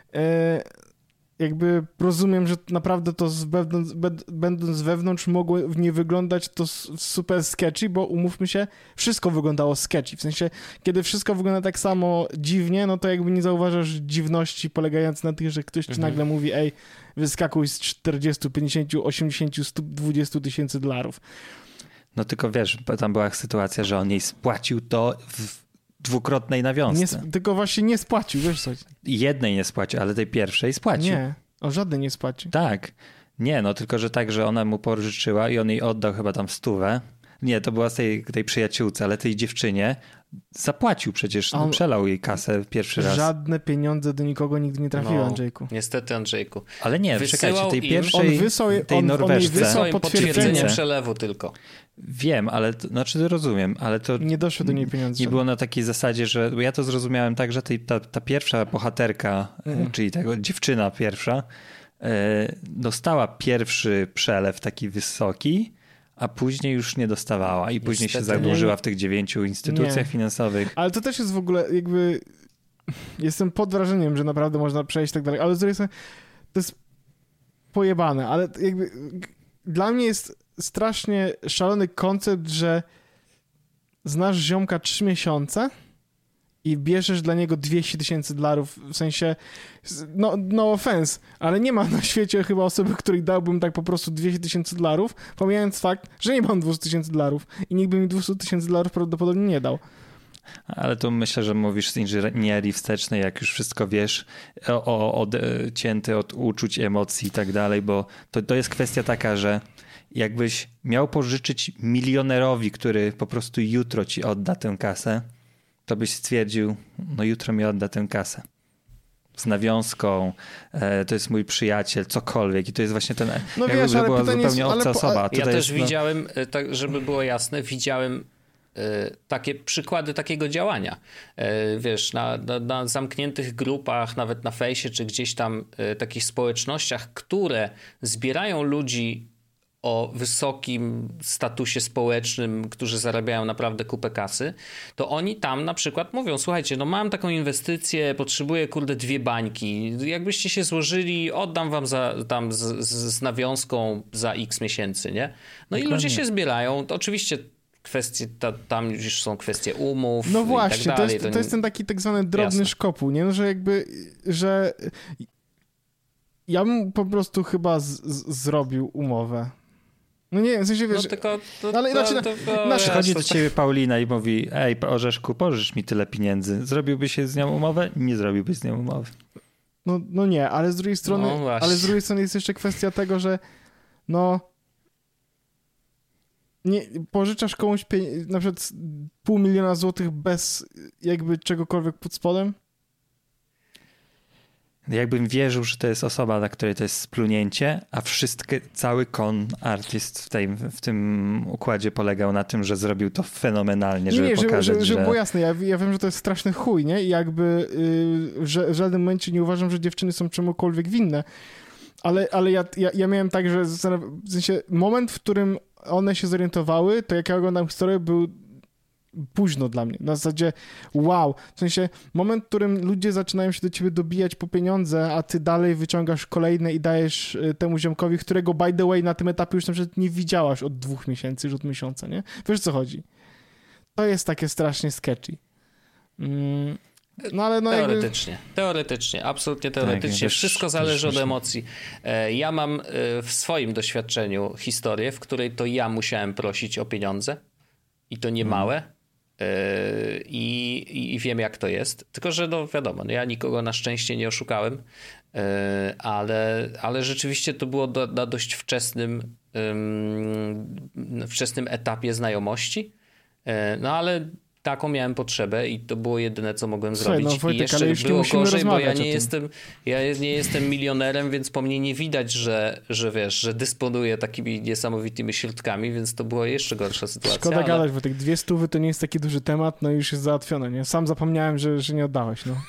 jakby rozumiem, że naprawdę to będąc wewnątrz mogło nie wyglądać to super sketchy, bo umówmy się, wszystko wyglądało sketchy. W sensie, kiedy wszystko wygląda tak samo dziwnie, no to jakby nie zauważasz dziwności polegającej na tym, że ktoś ci nagle mówi, wyskakuj z 40, 50, 80, 120 tysięcy dolarów. No tylko wiesz, tam była sytuacja, że on jej spłacił to w dwukrotnej nawiązce. Tylko właśnie nie spłacił, wiesz co? Jednej nie spłacił, ale tej pierwszej spłacił. Nie, żadnej nie spłacił. Tak. Nie, no tylko, że tak, że ona mu pożyczyła i on jej oddał chyba tam 100. Nie, to była z tej przyjaciółce, ale tej dziewczynie zapłacił przecież, przelał jej kasę pierwszy raz. Żadne pieniądze do nikogo nigdy nie trafiły, Andrzejku. Niestety, Andrzejku. Ale nie, czekajcie, tej pierwszej, tej Norweszce. Wysłał potwierdzenie przelewu tylko. Wiem, ale znaczy rozumiem, ale to nie doszło do niej pieniądze. Nie było na takiej zasadzie, że ja to zrozumiałem tak, że ta pierwsza bohaterka, czyli tego dziewczyna pierwsza, dostała pierwszy przelew taki wysoki, a później już nie dostawała i później się zadłużyła w tych 9 instytucjach finansowych. Ale to też jest w ogóle jakby... Jestem pod wrażeniem, że naprawdę można przejść tak dalej, ale z drugiej strony to jest pojebane, ale jakby dla mnie jest strasznie szalony koncept, że znasz ziomka 3 miesiące i bierzesz dla niego $200,000, w sensie, no offense, ale nie ma na świecie chyba osoby, której dałbym tak po prostu $200,000, pomijając fakt, że nie mam $200,000 i nikt by mi $200,000 prawdopodobnie nie dał. Ale tu myślę, że mówisz z inżynierii wstecznej, jak już wszystko wiesz, odcięty od uczuć, emocji i tak dalej, bo to jest kwestia taka, że jakbyś miał pożyczyć milionerowi, który po prostu jutro ci odda tę kasę, to byś stwierdził, no jutro mi odda tę kasę. Z nawiązką, to jest mój przyjaciel, cokolwiek. I to jest właśnie ten, no jakby wiesz, to ale była pytanie zupełnie jest, obca osoba. Ja Tutaj też jest, widziałem, tak żeby było jasne, widziałem takie przykłady takiego działania. Wiesz, na zamkniętych grupach, nawet na fejsie, czy gdzieś tam takich społecznościach, które zbierają ludzi o wysokim statusie społecznym, którzy zarabiają naprawdę kupę kasy, to oni tam na przykład mówią, słuchajcie, no mam taką inwestycję, potrzebuję 2 bańki, jakbyście się złożyli, oddam wam z nawiązką za x miesięcy, nie? No i ludzie się zbierają, to oczywiście kwestie, tam już są kwestie umów. No właśnie, i tak dalej. to jest ten taki tak zwany drobny szkopuł, nie? No, że jakby, że ja bym po prostu chyba zrobił umowę. No nie wiem, w sensie wiesz... No tylko... Przychodzi do ciebie Paulina i mówi, ej, Orzeszku, pożycz mi tyle pieniędzy. Zrobiłbyś się z nią umowę? Nie zrobiłbyś z nią umowy. No nie, ale z drugiej strony... ale z drugiej strony jest jeszcze kwestia tego, że no... Nie, pożyczasz komuś na przykład 500 000 złotych bez jakby czegokolwiek pod spodem? Jakbym wierzył, że to jest osoba, dla której to jest splunięcie, a cały con artist w tym układzie polegał na tym, że zrobił to fenomenalnie, żeby pokazać, żeby było jasne, ja wiem, że to jest straszny chuj, nie? I jakby w żadnym momencie nie uważam, że dziewczyny są czemukolwiek winne, ale ja miałem tak, że w sensie moment, w którym one się zorientowały, to jak ja oglądam historię, był późno dla mnie. Na zasadzie wow. W sensie moment, w którym ludzie zaczynają się do ciebie dobijać po pieniądze, a ty dalej wyciągasz kolejne i dajesz temu ziomkowi, którego by the way na tym etapie już na przykład nie widziałaś od 2 miesięcy, już od miesiąca, nie? Wiesz, co chodzi? To jest takie strasznie sketchy. No ale no teoretycznie, absolutnie teoretycznie. Tak, wszystko zależy od emocji. Ja mam w swoim doświadczeniu historię, w której to ja musiałem prosić o pieniądze i to nie małe i wiem, jak to jest. Tylko że no wiadomo, ja nikogo na szczęście nie oszukałem, ale rzeczywiście to było na dość wczesnym etapie znajomości. No ale taką miałem potrzebę i to było jedyne, co mogłem zrobić. No, Wojtek, i jeszcze ale już było gorzej, bo ja nie jestem milionerem, więc po mnie nie widać, że wiesz, że dysponuję takimi niesamowitymi środkami, więc to była jeszcze gorsza sytuacja. Szkoda gadać, bo tych 200 to nie jest taki duży temat, no i już jest załatwione, nie? Sam zapomniałem, że nie oddałeś, no.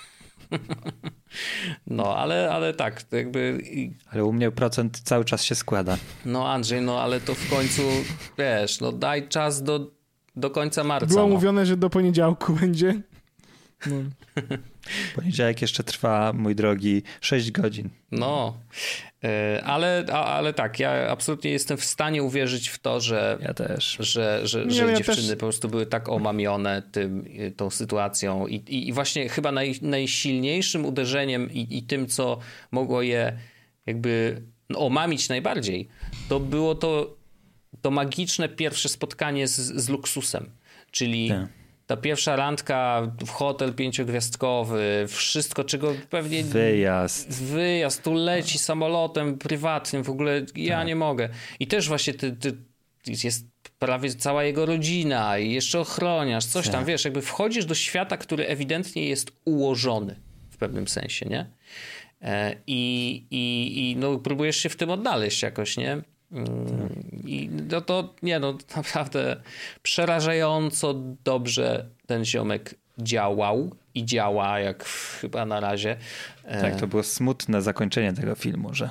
No, ale tak, to jakby... Ale u mnie procent cały czas się składa. No Andrzej, no ale to w końcu, wiesz, no daj czas do końca marca. Było mówione, że do poniedziałku będzie. No. Poniedziałek jeszcze trwa, mój drogi, 6 godzin. No, ale tak, ja absolutnie jestem w stanie uwierzyć w to, że, ja też. że dziewczyny po prostu były tak omamione tą sytuacją i właśnie chyba najsilniejszym uderzeniem i tym, co mogło je jakby omamić najbardziej, to było to magiczne pierwsze spotkanie z luksusem, czyli ta pierwsza randka w hotel 5-gwiazdkowy, wszystko, czego pewnie... Wyjazd, tu leci samolotem prywatnym, w ogóle ja nie mogę. I też właśnie jest prawie cała jego rodzina i jeszcze ochroniarz, coś tam, wiesz, jakby wchodzisz do świata, który ewidentnie jest ułożony w pewnym sensie, nie? I no, próbujesz się w tym odnaleźć jakoś, nie? I no to naprawdę przerażająco dobrze ten ziomek działał i działa, jak chyba na razie. Tak, to było smutne zakończenie tego filmu, że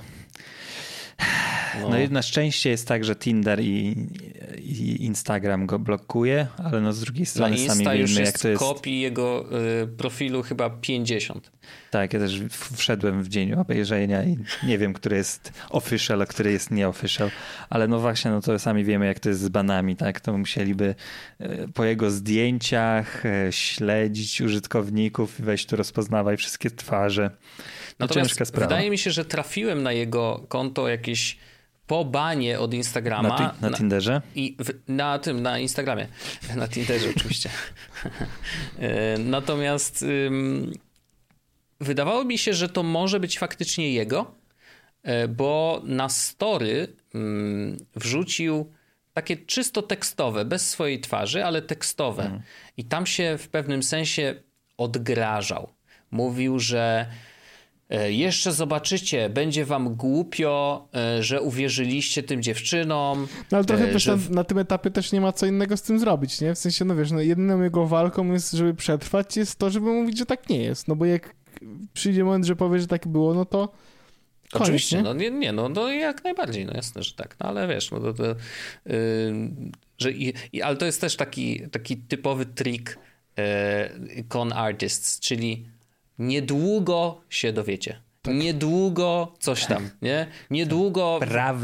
no i na szczęście jest tak, że Tinder i Instagram go blokuje, ale no z drugiej strony sami wiemy, jak to jest. Kopii jego profilu chyba 50. Tak, ja też wszedłem w dzień obejrzenia i nie wiem, który jest official, a który jest nie-official, ale no właśnie, no to sami wiemy, jak to jest z banami, tak? To musieliby po jego zdjęciach śledzić użytkowników i wejść tu rozpoznawaj wszystkie twarze. Natomiast ciężka sprawa. Wydaje mi się, że trafiłem na jego konto jakieś po banie od Instagrama. Na Tinderze? Na Instagramie. Na Tinderze oczywiście. Natomiast wydawało mi się, że to może być faktycznie jego, bo na story wrzucił takie czysto tekstowe, bez swojej twarzy, ale tekstowe. I tam się w pewnym sensie odgrażał. Mówił, że jeszcze zobaczycie, będzie wam głupio, że uwierzyliście tym dziewczynom. No ale trochę też na tym etapie też nie ma co innego z tym zrobić, nie? W sensie, no wiesz, no jedyną jego walką jest, żeby przetrwać, jest to, żeby mówić, że tak nie jest. No bo jak przyjdzie moment, że powie, że tak było, no to koniec, oczywiście, nie? no jak najbardziej, no jasne, że tak. No ale wiesz, no ale to jest też taki typowy trik con artists, czyli niedługo się dowiecie. Tak. Niedługo coś tam, nie? Niedługo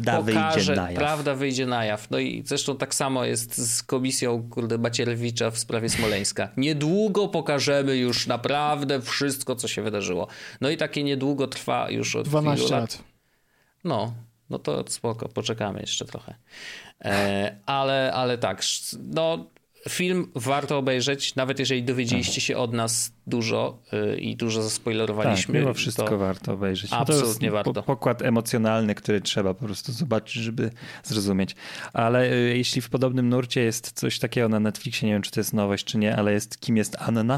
prawda wyjdzie na jaw. No i zresztą tak samo jest z komisją Macierewicza w sprawie Smoleńska. Niedługo pokażemy już naprawdę wszystko, co się wydarzyło. No i takie niedługo trwa już od 12 lat. No to spoko, poczekamy jeszcze trochę. Ale tak, no film warto obejrzeć, nawet jeżeli dowiedzieliście się od nas dużo i dużo zaspoilerowaliśmy. Tak, mimo wszystko warto obejrzeć. Absolutnie to jest warto. Pokład emocjonalny, który trzeba po prostu zobaczyć, żeby zrozumieć. Ale jeśli w podobnym nurcie jest coś takiego na Netflixie, nie wiem, czy to jest nowość, czy nie, ale jest Kim jest Anna?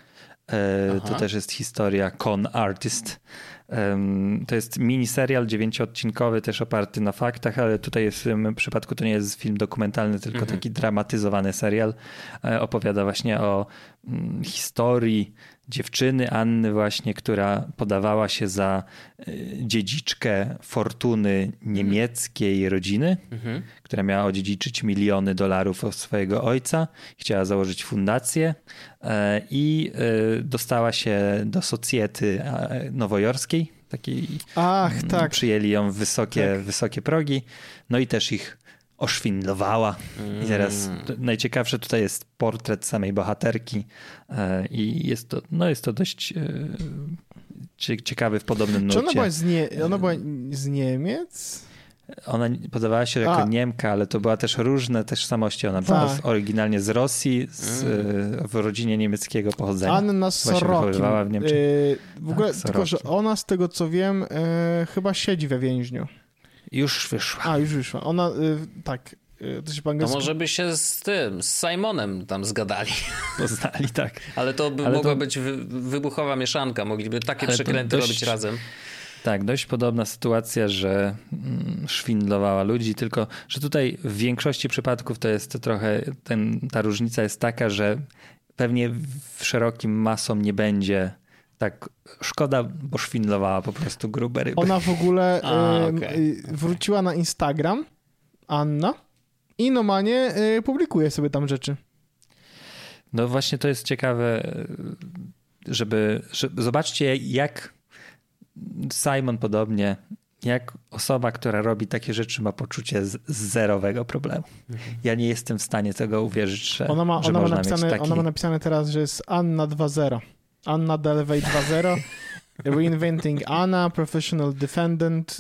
To też jest historia con artist. To jest miniserial 9-odcinkowy, też oparty na faktach, ale tutaj w tym przypadku to nie jest film dokumentalny, tylko taki dramatyzowany serial. Opowiada właśnie o historii dziewczyny Anny właśnie, która podawała się za dziedziczkę fortuny niemieckiej rodziny, która miała odziedziczyć miliony dolarów od swojego ojca. Chciała założyć fundację i dostała się do socjety nowojorskiej. Takiej, tak. Przyjęli ją w wysokie progi, no i też ich oszwindlowała. I teraz najciekawsze tutaj jest portret samej bohaterki i jest to dość ciekawy w podobnym nurcie. Czy ona była z Niemiec? Ona podawała się jako Niemka, ale to była też różne tożsamości. Ona była oryginalnie z Rosji, w rodzinie niemieckiego pochodzenia. Anna Sorokin. W Niemczech. W ogóle tylko, że ona z tego co wiem chyba siedzi we więźniu. Już wyszła. Już wyszła. Ona, tak. To się po angielsku... może by się z Simonem tam zgadali. Poznali, tak. Ale to mogła być wybuchowa mieszanka. Mogliby takie przekręty robić razem. Tak, dość podobna sytuacja, że szwindlowała ludzi, tylko że tutaj w większości przypadków to jest trochę, ta różnica jest taka, że pewnie w szerokim masom nie będzie tak szkoda, bo szwindlowała po prostu grube ryby. Ona w ogóle wróciła na Instagram, Anna, i normalnie publikuje sobie tam rzeczy. No właśnie to jest ciekawe, żeby zobaczcie jak Simon podobnie, jak osoba, która robi takie rzeczy, ma poczucie zerowego problemu. Ja nie jestem w stanie tego uwierzyć, że ona ma napisane, taki... Ona ma napisane teraz, że jest Anna 2.0. Anna Delvey 2.0. Reinventing Anna, Professional Defendant,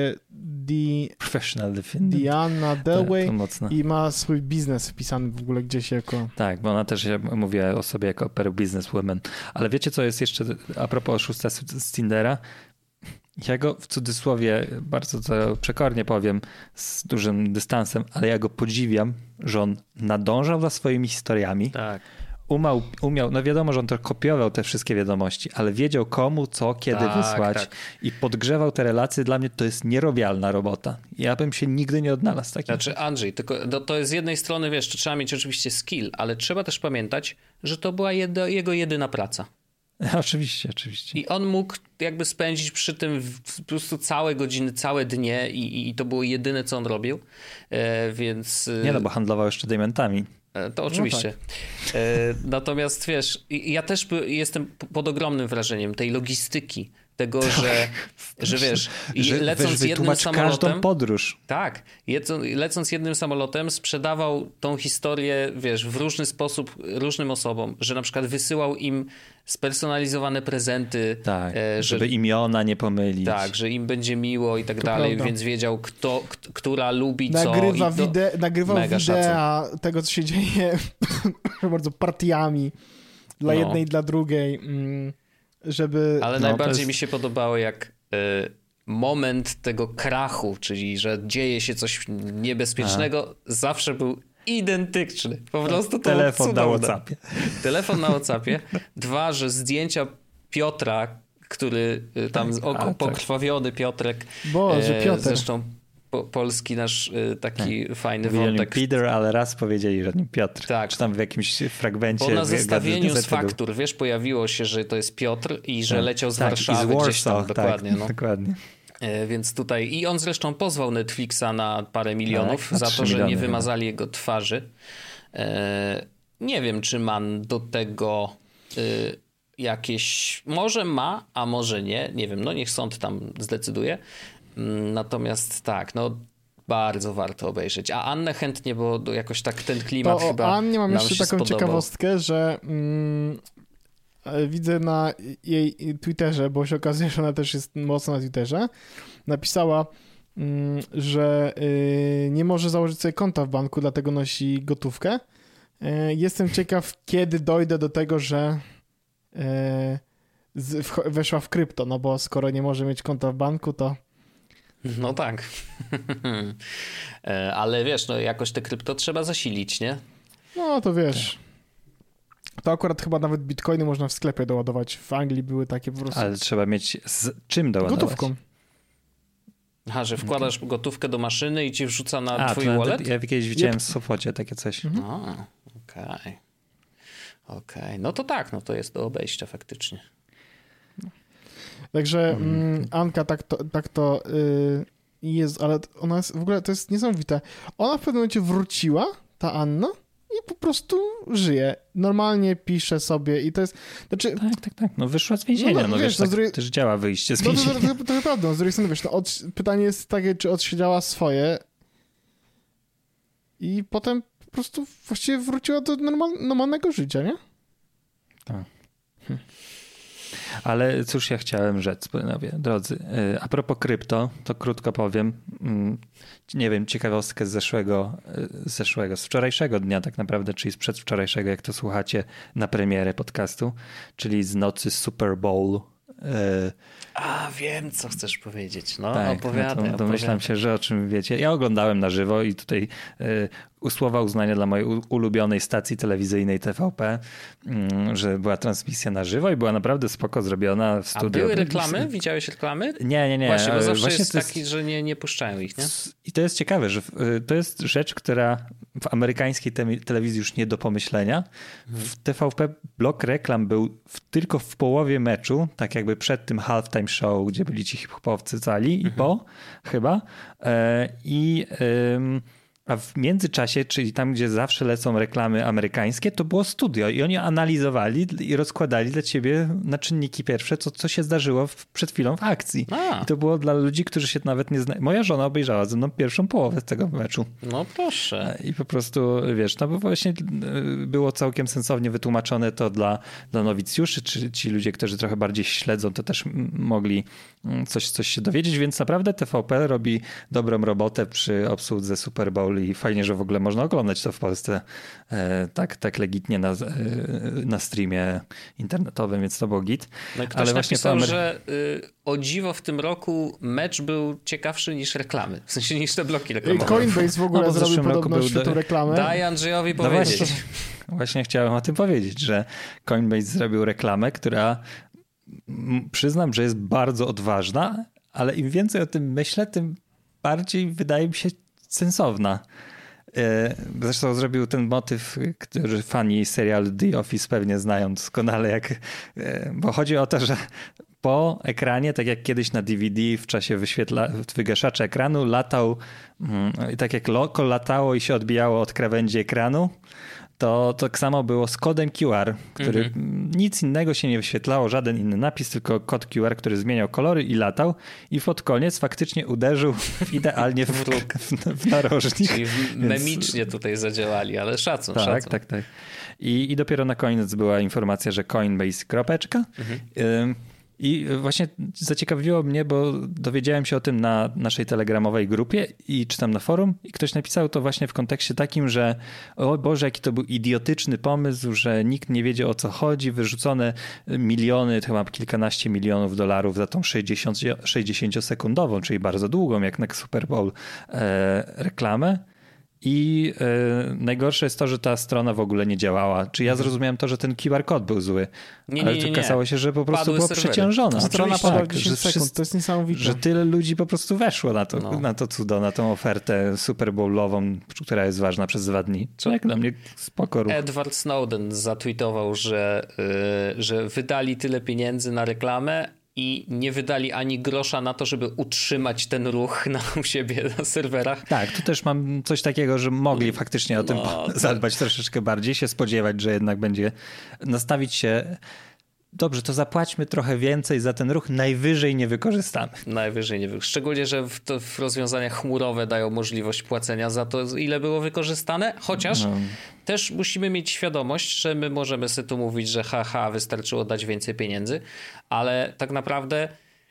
Diana Delvey i ma swój biznes wpisany w ogóle gdzieś jako... Tak, bo ona też mówiła o sobie jako businesswoman. Ale wiecie, co jest jeszcze a propos oszusta z Tindera? Ja go w cudzysłowie bardzo to przekornie powiem z dużym dystansem, ale ja go podziwiam, że on nadążał za swoimi historiami. Tak. Umiał, no wiadomo, że on to kopiował te wszystkie wiadomości, ale wiedział komu, co, kiedy wysłać i podgrzewał te relacje. Dla mnie to jest nierobialna robota. Ja bym się nigdy nie odnalazł takim. Znaczy Andrzej, tylko to jest z jednej strony, wiesz, to trzeba mieć oczywiście skill, ale trzeba też pamiętać, że to była jego jedyna praca. Oczywiście. I on mógł jakby spędzić przy tym po prostu całe godziny, całe dnie i to było jedyne, co on robił, więc... Nie, no bo handlował jeszcze diamentami. To oczywiście. No tak. Natomiast wiesz, ja też jestem pod ogromnym wrażeniem tej logistyki, tego, że wiesz, lecąc jednym samolotem... każdą podróż. Tak, lecąc jednym samolotem sprzedawał tą historię, wiesz, w różny sposób różnym osobom, że na przykład wysyłał im spersonalizowane prezenty. Tak, żeby imiona nie pomylić. Tak, że im będzie miło i tak dalej, prawda. Więc wiedział, która lubi Nagrywał wideo tego, co się dzieje bardzo partiami dla jednej i dla drugiej, żeby... Ale najbardziej mi się podobało, jak moment tego krachu, czyli że dzieje się coś niebezpiecznego, zawsze był identyczny. Po prostu to telefon cudowne. na WhatsAppie. Telefon na WhatsAppie. 2, że zdjęcia Piotra, który tam pokrwawiony Piotrek. Boże, Piotr. Zresztą polski nasz taki fajny Mówili wątek. Peter, ale raz powiedzieli, że nie Piotr. Tak. Czy tam w jakimś fragmencie. Bo na zestawieniu z gazety faktur, wiesz, pojawiło się, że to jest Piotr i że leciał z tak, Warszawy i z gdzieś tam. Dokładnie. Tak, no. dokładnie. Więc tutaj i on zresztą pozwał Netflixa na parę milionów na za 3 to, że nie miliony wymazali jego twarzy. Nie wiem, czy ma do tego jakieś... Może ma, a może nie. Nie wiem, no niech sąd tam zdecyduje. Natomiast tak, no bardzo warto obejrzeć. A Annę chętnie, bo jakoś tak ten klimat To chyba o Annie mam nam jeszcze się taką spodobał. ciekawostkę, że widzę na jej Twitterze, bo się okazuje, że ona też jest mocno na Twitterze, napisała, że nie może założyć sobie konta w banku, dlatego nosi gotówkę. Jestem ciekaw, kiedy dojdę do tego, że weszła w krypto, no bo skoro nie może mieć konta w banku, to... No tak. Ale wiesz, no jakoś te krypto trzeba zasilić, nie? No to wiesz... To akurat chyba nawet bitcoiny można w sklepie doładować. W Anglii były takie po prostu... Ale trzeba mieć z czym doładować? Gotówką. Aha, że wkładasz gotówkę do maszyny i ci wrzuca na twój to wallet? Ja kiedyś widziałem w Sopocie takie coś. Okej. No to tak, no to jest do obejścia faktycznie. Także Anka tak to jest, ale ona jest, w ogóle to jest niesamowite. Ona w pewnym momencie wróciła, ta Anna, i po prostu żyje. Normalnie pisze sobie i to jest... Znaczy, Tak. No wyszła z więzienia. No wiesz, tak też działa wyjście z więzienia. To prawda. Z drugiej strony, wiesz, pytanie jest takie, czy odsiedziała swoje i potem po prostu właściwie wróciła do normalnego życia, nie? Tak. Ale cóż ja chciałem rzec, panowie, drodzy. A propos krypto, to krótko powiem. Nie wiem, ciekawostkę z wczorajszego dnia tak naprawdę, czyli z przedwczorajszego, jak to słuchacie na premierę podcastu, czyli z nocy Super Bowl. A, wiem, co chcesz powiedzieć. No, tak, opowiadaj. No domyślam się, że o czym wiecie. Ja oglądałem na żywo i tutaj słowa uznania dla mojej ulubionej stacji telewizyjnej TVP, że była transmisja na żywo i była naprawdę spoko zrobiona w studiu. A były reklamy? Widziałeś reklamy? Nie. Właśnie, bo zawsze Właśnie jest taki, że nie puszczają ich, nie? I to jest ciekawe, że to jest rzecz, która w amerykańskiej telewizji już nie do pomyślenia. W TVP blok reklam był tylko w połowie meczu, tak jakby przed tym halftime show, gdzie byli ci hip-hopowcy cali i po chyba. A w międzyczasie, czyli tam, gdzie zawsze lecą reklamy amerykańskie, to było studio i oni analizowali i rozkładali dla ciebie na czynniki pierwsze, co się zdarzyło przed chwilą w akcji. I to było dla ludzi, którzy się nawet nie znają. Moja żona obejrzała ze mną pierwszą połowę tego meczu. No proszę. I po prostu, wiesz, no bo właśnie było całkiem sensownie wytłumaczone to dla nowicjuszy, czy ci ludzie, którzy trochę bardziej śledzą, to też mogli coś się dowiedzieć, więc naprawdę TVP robi dobrą robotę przy obsłudze Super Bowl i fajnie, że w ogóle można oglądać to w Polsce tak legitnie na streamie internetowym, więc to był git. No ktoś napisał, że o dziwo w tym roku mecz był ciekawszy niż reklamy, w sensie niż te bloki reklamowe. Coinbase w ogóle zrobił podobno świetną reklamę. Daj Andrzejowi powiedzieć. No właśnie chciałem o tym powiedzieć, że Coinbase zrobił reklamę, która przyznam, że jest bardzo odważna, ale im więcej o tym myślę, tym bardziej wydaje mi się sensowna. Zresztą zrobił ten motyw, który fani serialu The Office pewnie znają doskonale, bo chodzi o to, że po ekranie, tak jak kiedyś na DVD w czasie wygaszacza ekranu latał, tak jak loko latało i się odbijało od krawędzi ekranu, to tak samo było z kodem QR, który nic innego się nie wyświetlało, żaden inny napis, tylko kod QR, który zmieniał kolory i latał i pod koniec faktycznie uderzył idealnie w narożnik. Czyli memicznie tutaj zadziałali, ale szacun. Tak. I dopiero na koniec była informacja, że Coinbase kropeczka. I właśnie zaciekawiło mnie, bo dowiedziałem się o tym na naszej telegramowej grupie i czytam na forum i ktoś napisał to właśnie w kontekście takim, że o Boże, jaki to był idiotyczny pomysł, że nikt nie wiedział o co chodzi, wyrzucone miliony, chyba kilkanaście milionów dolarów za tą 60-sekundową, czyli bardzo długą jak na Super Bowl reklamę. I najgorsze jest to, że ta strona w ogóle nie działała. Czy ja zrozumiałem to, że ten QR kod był zły? Ale to okazało się, że po prostu Padły była serwery. przeciążona. Strona padła Tak, 10 sekund, to jest niesamowite. że tyle ludzi po prostu weszło na to cudo, na tą ofertę Super Bowlową, która jest ważna przez 2 dni. Człowiek dla mnie spoko ruch. Edward Snowden zatweetował, że wydali tyle pieniędzy na reklamę i nie wydali ani grosza na to, żeby utrzymać ten ruch u siebie na serwerach. Tak, tu też mam coś takiego, że mogli faktycznie o tym zadbać troszeczkę bardziej, się spodziewać, że jednak będzie nastawić się... Dobrze, to zapłaćmy trochę więcej za ten ruch, najwyżej nie wykorzystamy. Najwyżej nie wykorzystamy. Szczególnie, że w rozwiązaniach chmurowe dają możliwość płacenia za to, ile było wykorzystane, chociaż też musimy mieć świadomość, że my możemy sobie tu mówić, że wystarczyło dać więcej pieniędzy, ale tak naprawdę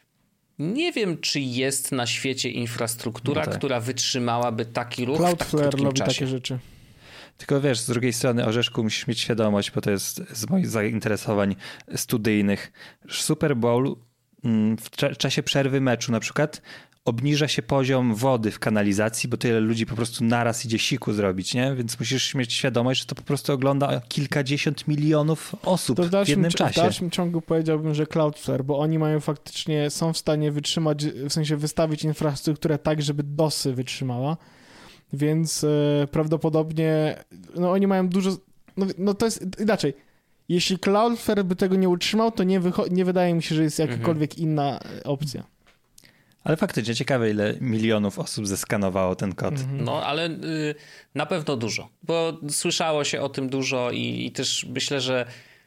nie wiem, czy jest na świecie infrastruktura, która wytrzymałaby taki ruch w tak krótkim robi czasie. takie rzeczy. Tylko wiesz, z drugiej strony, Orzeszku, musisz mieć świadomość, bo to jest z moich zainteresowań studyjnych. Super Bowl w czasie przerwy meczu na przykład obniża się poziom wody w kanalizacji, bo tyle ludzi po prostu naraz idzie siku zrobić, nie? Więc musisz mieć świadomość, że to po prostu ogląda kilkadziesiąt milionów osób w jednym czasie. W dalszym ciągu powiedziałbym, że Cloudflare, bo oni są w stanie wytrzymać, w sensie wystawić infrastrukturę tak, żeby DOSy wytrzymała. Więc prawdopodobnie oni mają dużo... No to jest inaczej. Jeśli Cloudflare by tego nie utrzymał, to nie wydaje mi się, że jest jakakolwiek inna opcja. Ale faktycznie ciekawe, ile milionów osób zeskanowało ten kod. No, ale na pewno dużo, bo słyszało się o tym dużo i też myślę, że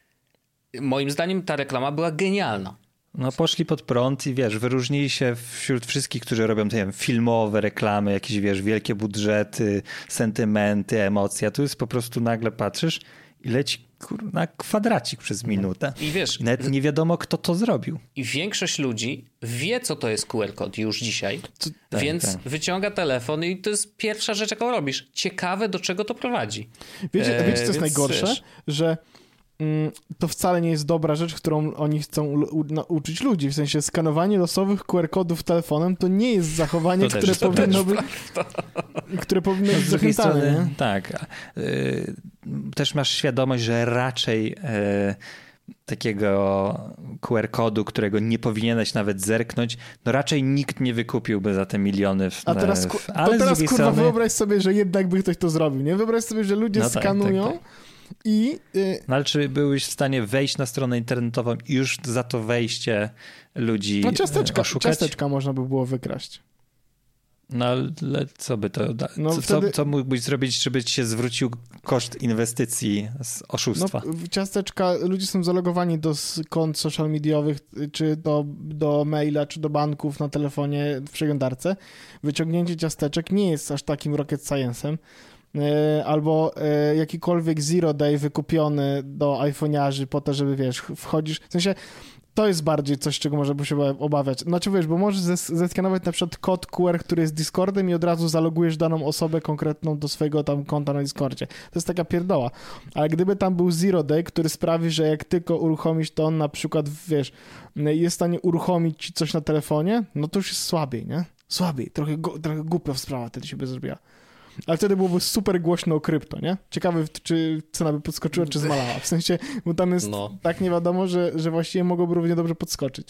moim zdaniem ta reklama była genialna. No poszli pod prąd i wiesz, wyróżnili się wśród wszystkich, którzy robią filmowe reklamy, jakieś wielkie budżety, sentymenty, emocje. Tu jest po prostu nagle patrzysz i leci na kwadracik przez minutę. I wiesz, nawet nie wiadomo, kto to zrobił. I większość ludzi wie, co to jest QR kod już dzisiaj, więc wyciąga telefon i to jest pierwsza rzecz, jaką robisz. Ciekawe, do czego to prowadzi. Wiecie, co jest najgorsze? Wiesz, że to wcale nie jest dobra rzecz, którą oni chcą nauczyć ludzi. W sensie skanowanie losowych QR-kodów telefonem to nie jest zachowanie, które powinno być zachęcane. Tak. Też masz świadomość, że raczej takiego QR-kodu, którego nie powinieneś nawet zerknąć, no raczej nikt nie wykupiłby za te miliony. A teraz, ale teraz kurwa, strony... wyobraź sobie, że jednak by ktoś to zrobił, nie? Wyobraź sobie, że ludzie skanują tak. I... No ale czy byłeś w stanie wejść na stronę internetową i już za to wejście ludzi ciasteczka można by było wykraść. No ale co by to... Co mógłbyś zrobić, żeby ci się zwrócił koszt inwestycji z oszustwa? No, ciasteczka, ludzie są zalogowani do kont social mediowych, czy do maila, czy do banków na telefonie w przeglądarce. Wyciągnięcie ciasteczek nie jest aż takim rocket science'em. Albo jakikolwiek zero day wykupiony do iPhone'iarzy po to, żeby wiesz, wchodzisz, w sensie to jest bardziej coś, czego można by się obawiać. Znaczy wiesz, bo możesz zeskanować na przykład kod QR, który jest Discordem i od razu zalogujesz daną osobę konkretną do swojego tam konta na Discordzie. To jest taka pierdoła. Ale gdyby tam był zero day, który sprawi, że jak tylko uruchomisz, to on na przykład, wiesz, jest w stanie uruchomić ci coś na telefonie, no to już jest słabiej, nie? Słabiej. Trochę głupia sprawa wtedy się by zrobiła. Ale wtedy byłoby super głośno o krypto, nie? Ciekawe, czy cena by podskoczyła, czy zmalała. W sensie, bo tam jest tak nie wiadomo, że właściwie mogłoby równie dobrze podskoczyć.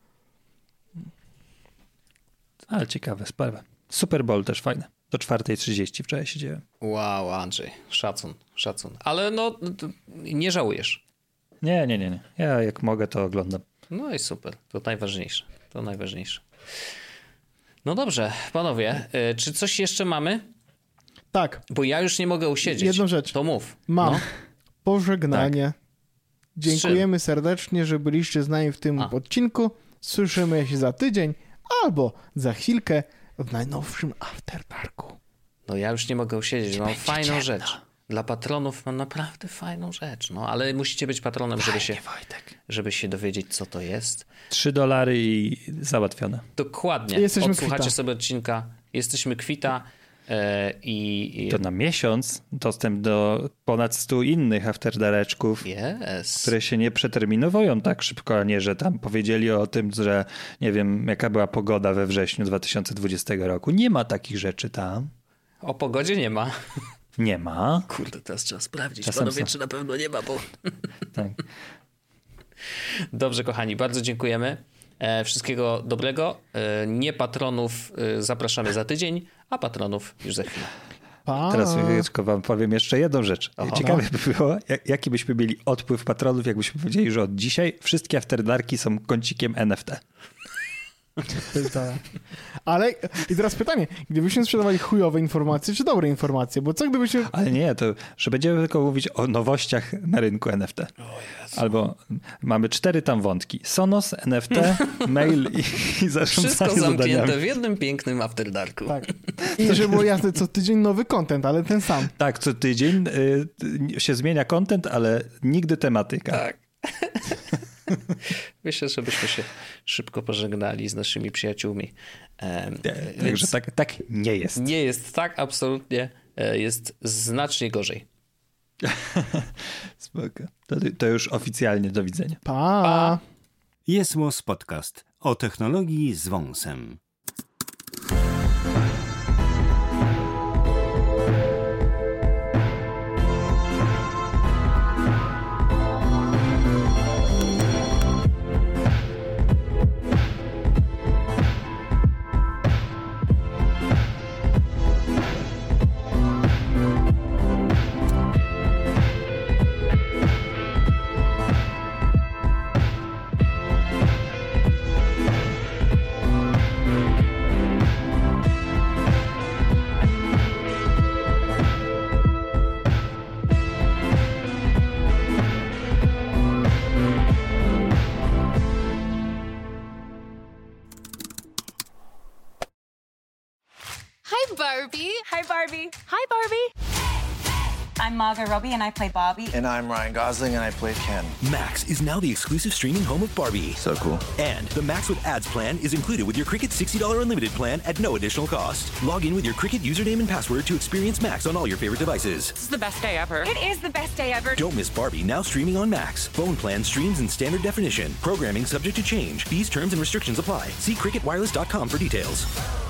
Ale ciekawe sprawa. Super Bowl też fajne. Do 4:30 wczoraj siedziałem. Wow, Andrzej. Szacun. Ale nie żałujesz. Nie. Ja jak mogę, to oglądam. No i super. To najważniejsze. No dobrze, panowie. Czy coś jeszcze mamy? Tak. Bo ja już nie mogę usiedzieć. Jedną rzecz. To mów. Mam. Pożegnanie. Tak. Dziękujemy serdecznie, że byliście z nami w tym odcinku. Słyszymy się za tydzień albo za chwilkę w najnowszym After Darku. No ja już nie mogę usiedzieć. Mam fajną rzecz. Dla patronów mam naprawdę fajną rzecz, no ale musicie być patronem, żeby się dowiedzieć, co to jest. $3 i załatwione. Dokładnie. Jesteśmy Odsłuchacie kwita. sobie odcinka. Jesteśmy kwita i To na miesiąc dostęp do ponad 100 innych afterdareczków, które się nie przeterminowują tak szybko, a nie, że tam powiedzieli o tym, że nie wiem, jaka była pogoda we wrześniu 2020 roku. Nie ma takich rzeczy tam. O pogodzie nie ma. Nie ma. Kurde, teraz trzeba sprawdzić. Czasem Panowie, są. czy na pewno nie ma, bo... Tak. Dobrze, kochani, bardzo dziękujemy. Wszystkiego dobrego. Nie patronów zapraszamy za tydzień, a patronów już za chwilę. Pa. Teraz tylko wam powiem jeszcze jedną rzecz. Ciekawe by było, jaki byśmy mieli odpływ patronów, jakbyśmy powiedzieli, że od dzisiaj wszystkie afterdarki są kącikiem NFT. Ale i teraz pytanie, gdybyśmy sprzedawali chujowe informacje, czy dobre informacje? Bo co gdybyśmy... Ale nie, to że będziemy tylko mówić o nowościach na rynku NFT. Albo mamy 4 tam wątki. Sonos, NFT, mail i zarządzanie Wszystko zamknięte zadaniami. w jednym pięknym afterdarku. Tak. I żeby było jasne, co tydzień nowy content, ale ten sam. Tak, co tydzień się zmienia content, ale nigdy tematyka. Tak. Myślę, żebyśmy się szybko pożegnali z naszymi przyjaciółmi. Także tak nie jest. Nie jest tak, absolutnie. Jest znacznie gorzej. Spoko. To już oficjalnie do widzenia. Pa. Jest Podcast o technologii z wąsem. Hi, Barbie. Hi, Barbie. Hi, Barbie. I'm Margot Robbie, and I play Barbie. And I'm Ryan Gosling, and I play Ken. Max is now the exclusive streaming home of Barbie. So cool. And the Max with Ads plan is included with your Cricket $60 unlimited plan at no additional cost. Log in with your Cricket username and password to experience Max on all your favorite devices. This is the best day ever. It is the best day ever. Don't miss Barbie, now streaming on Max. Phone plan streams in standard definition. Programming subject to change. Fees, terms, and restrictions apply. See cricketwireless.com for details.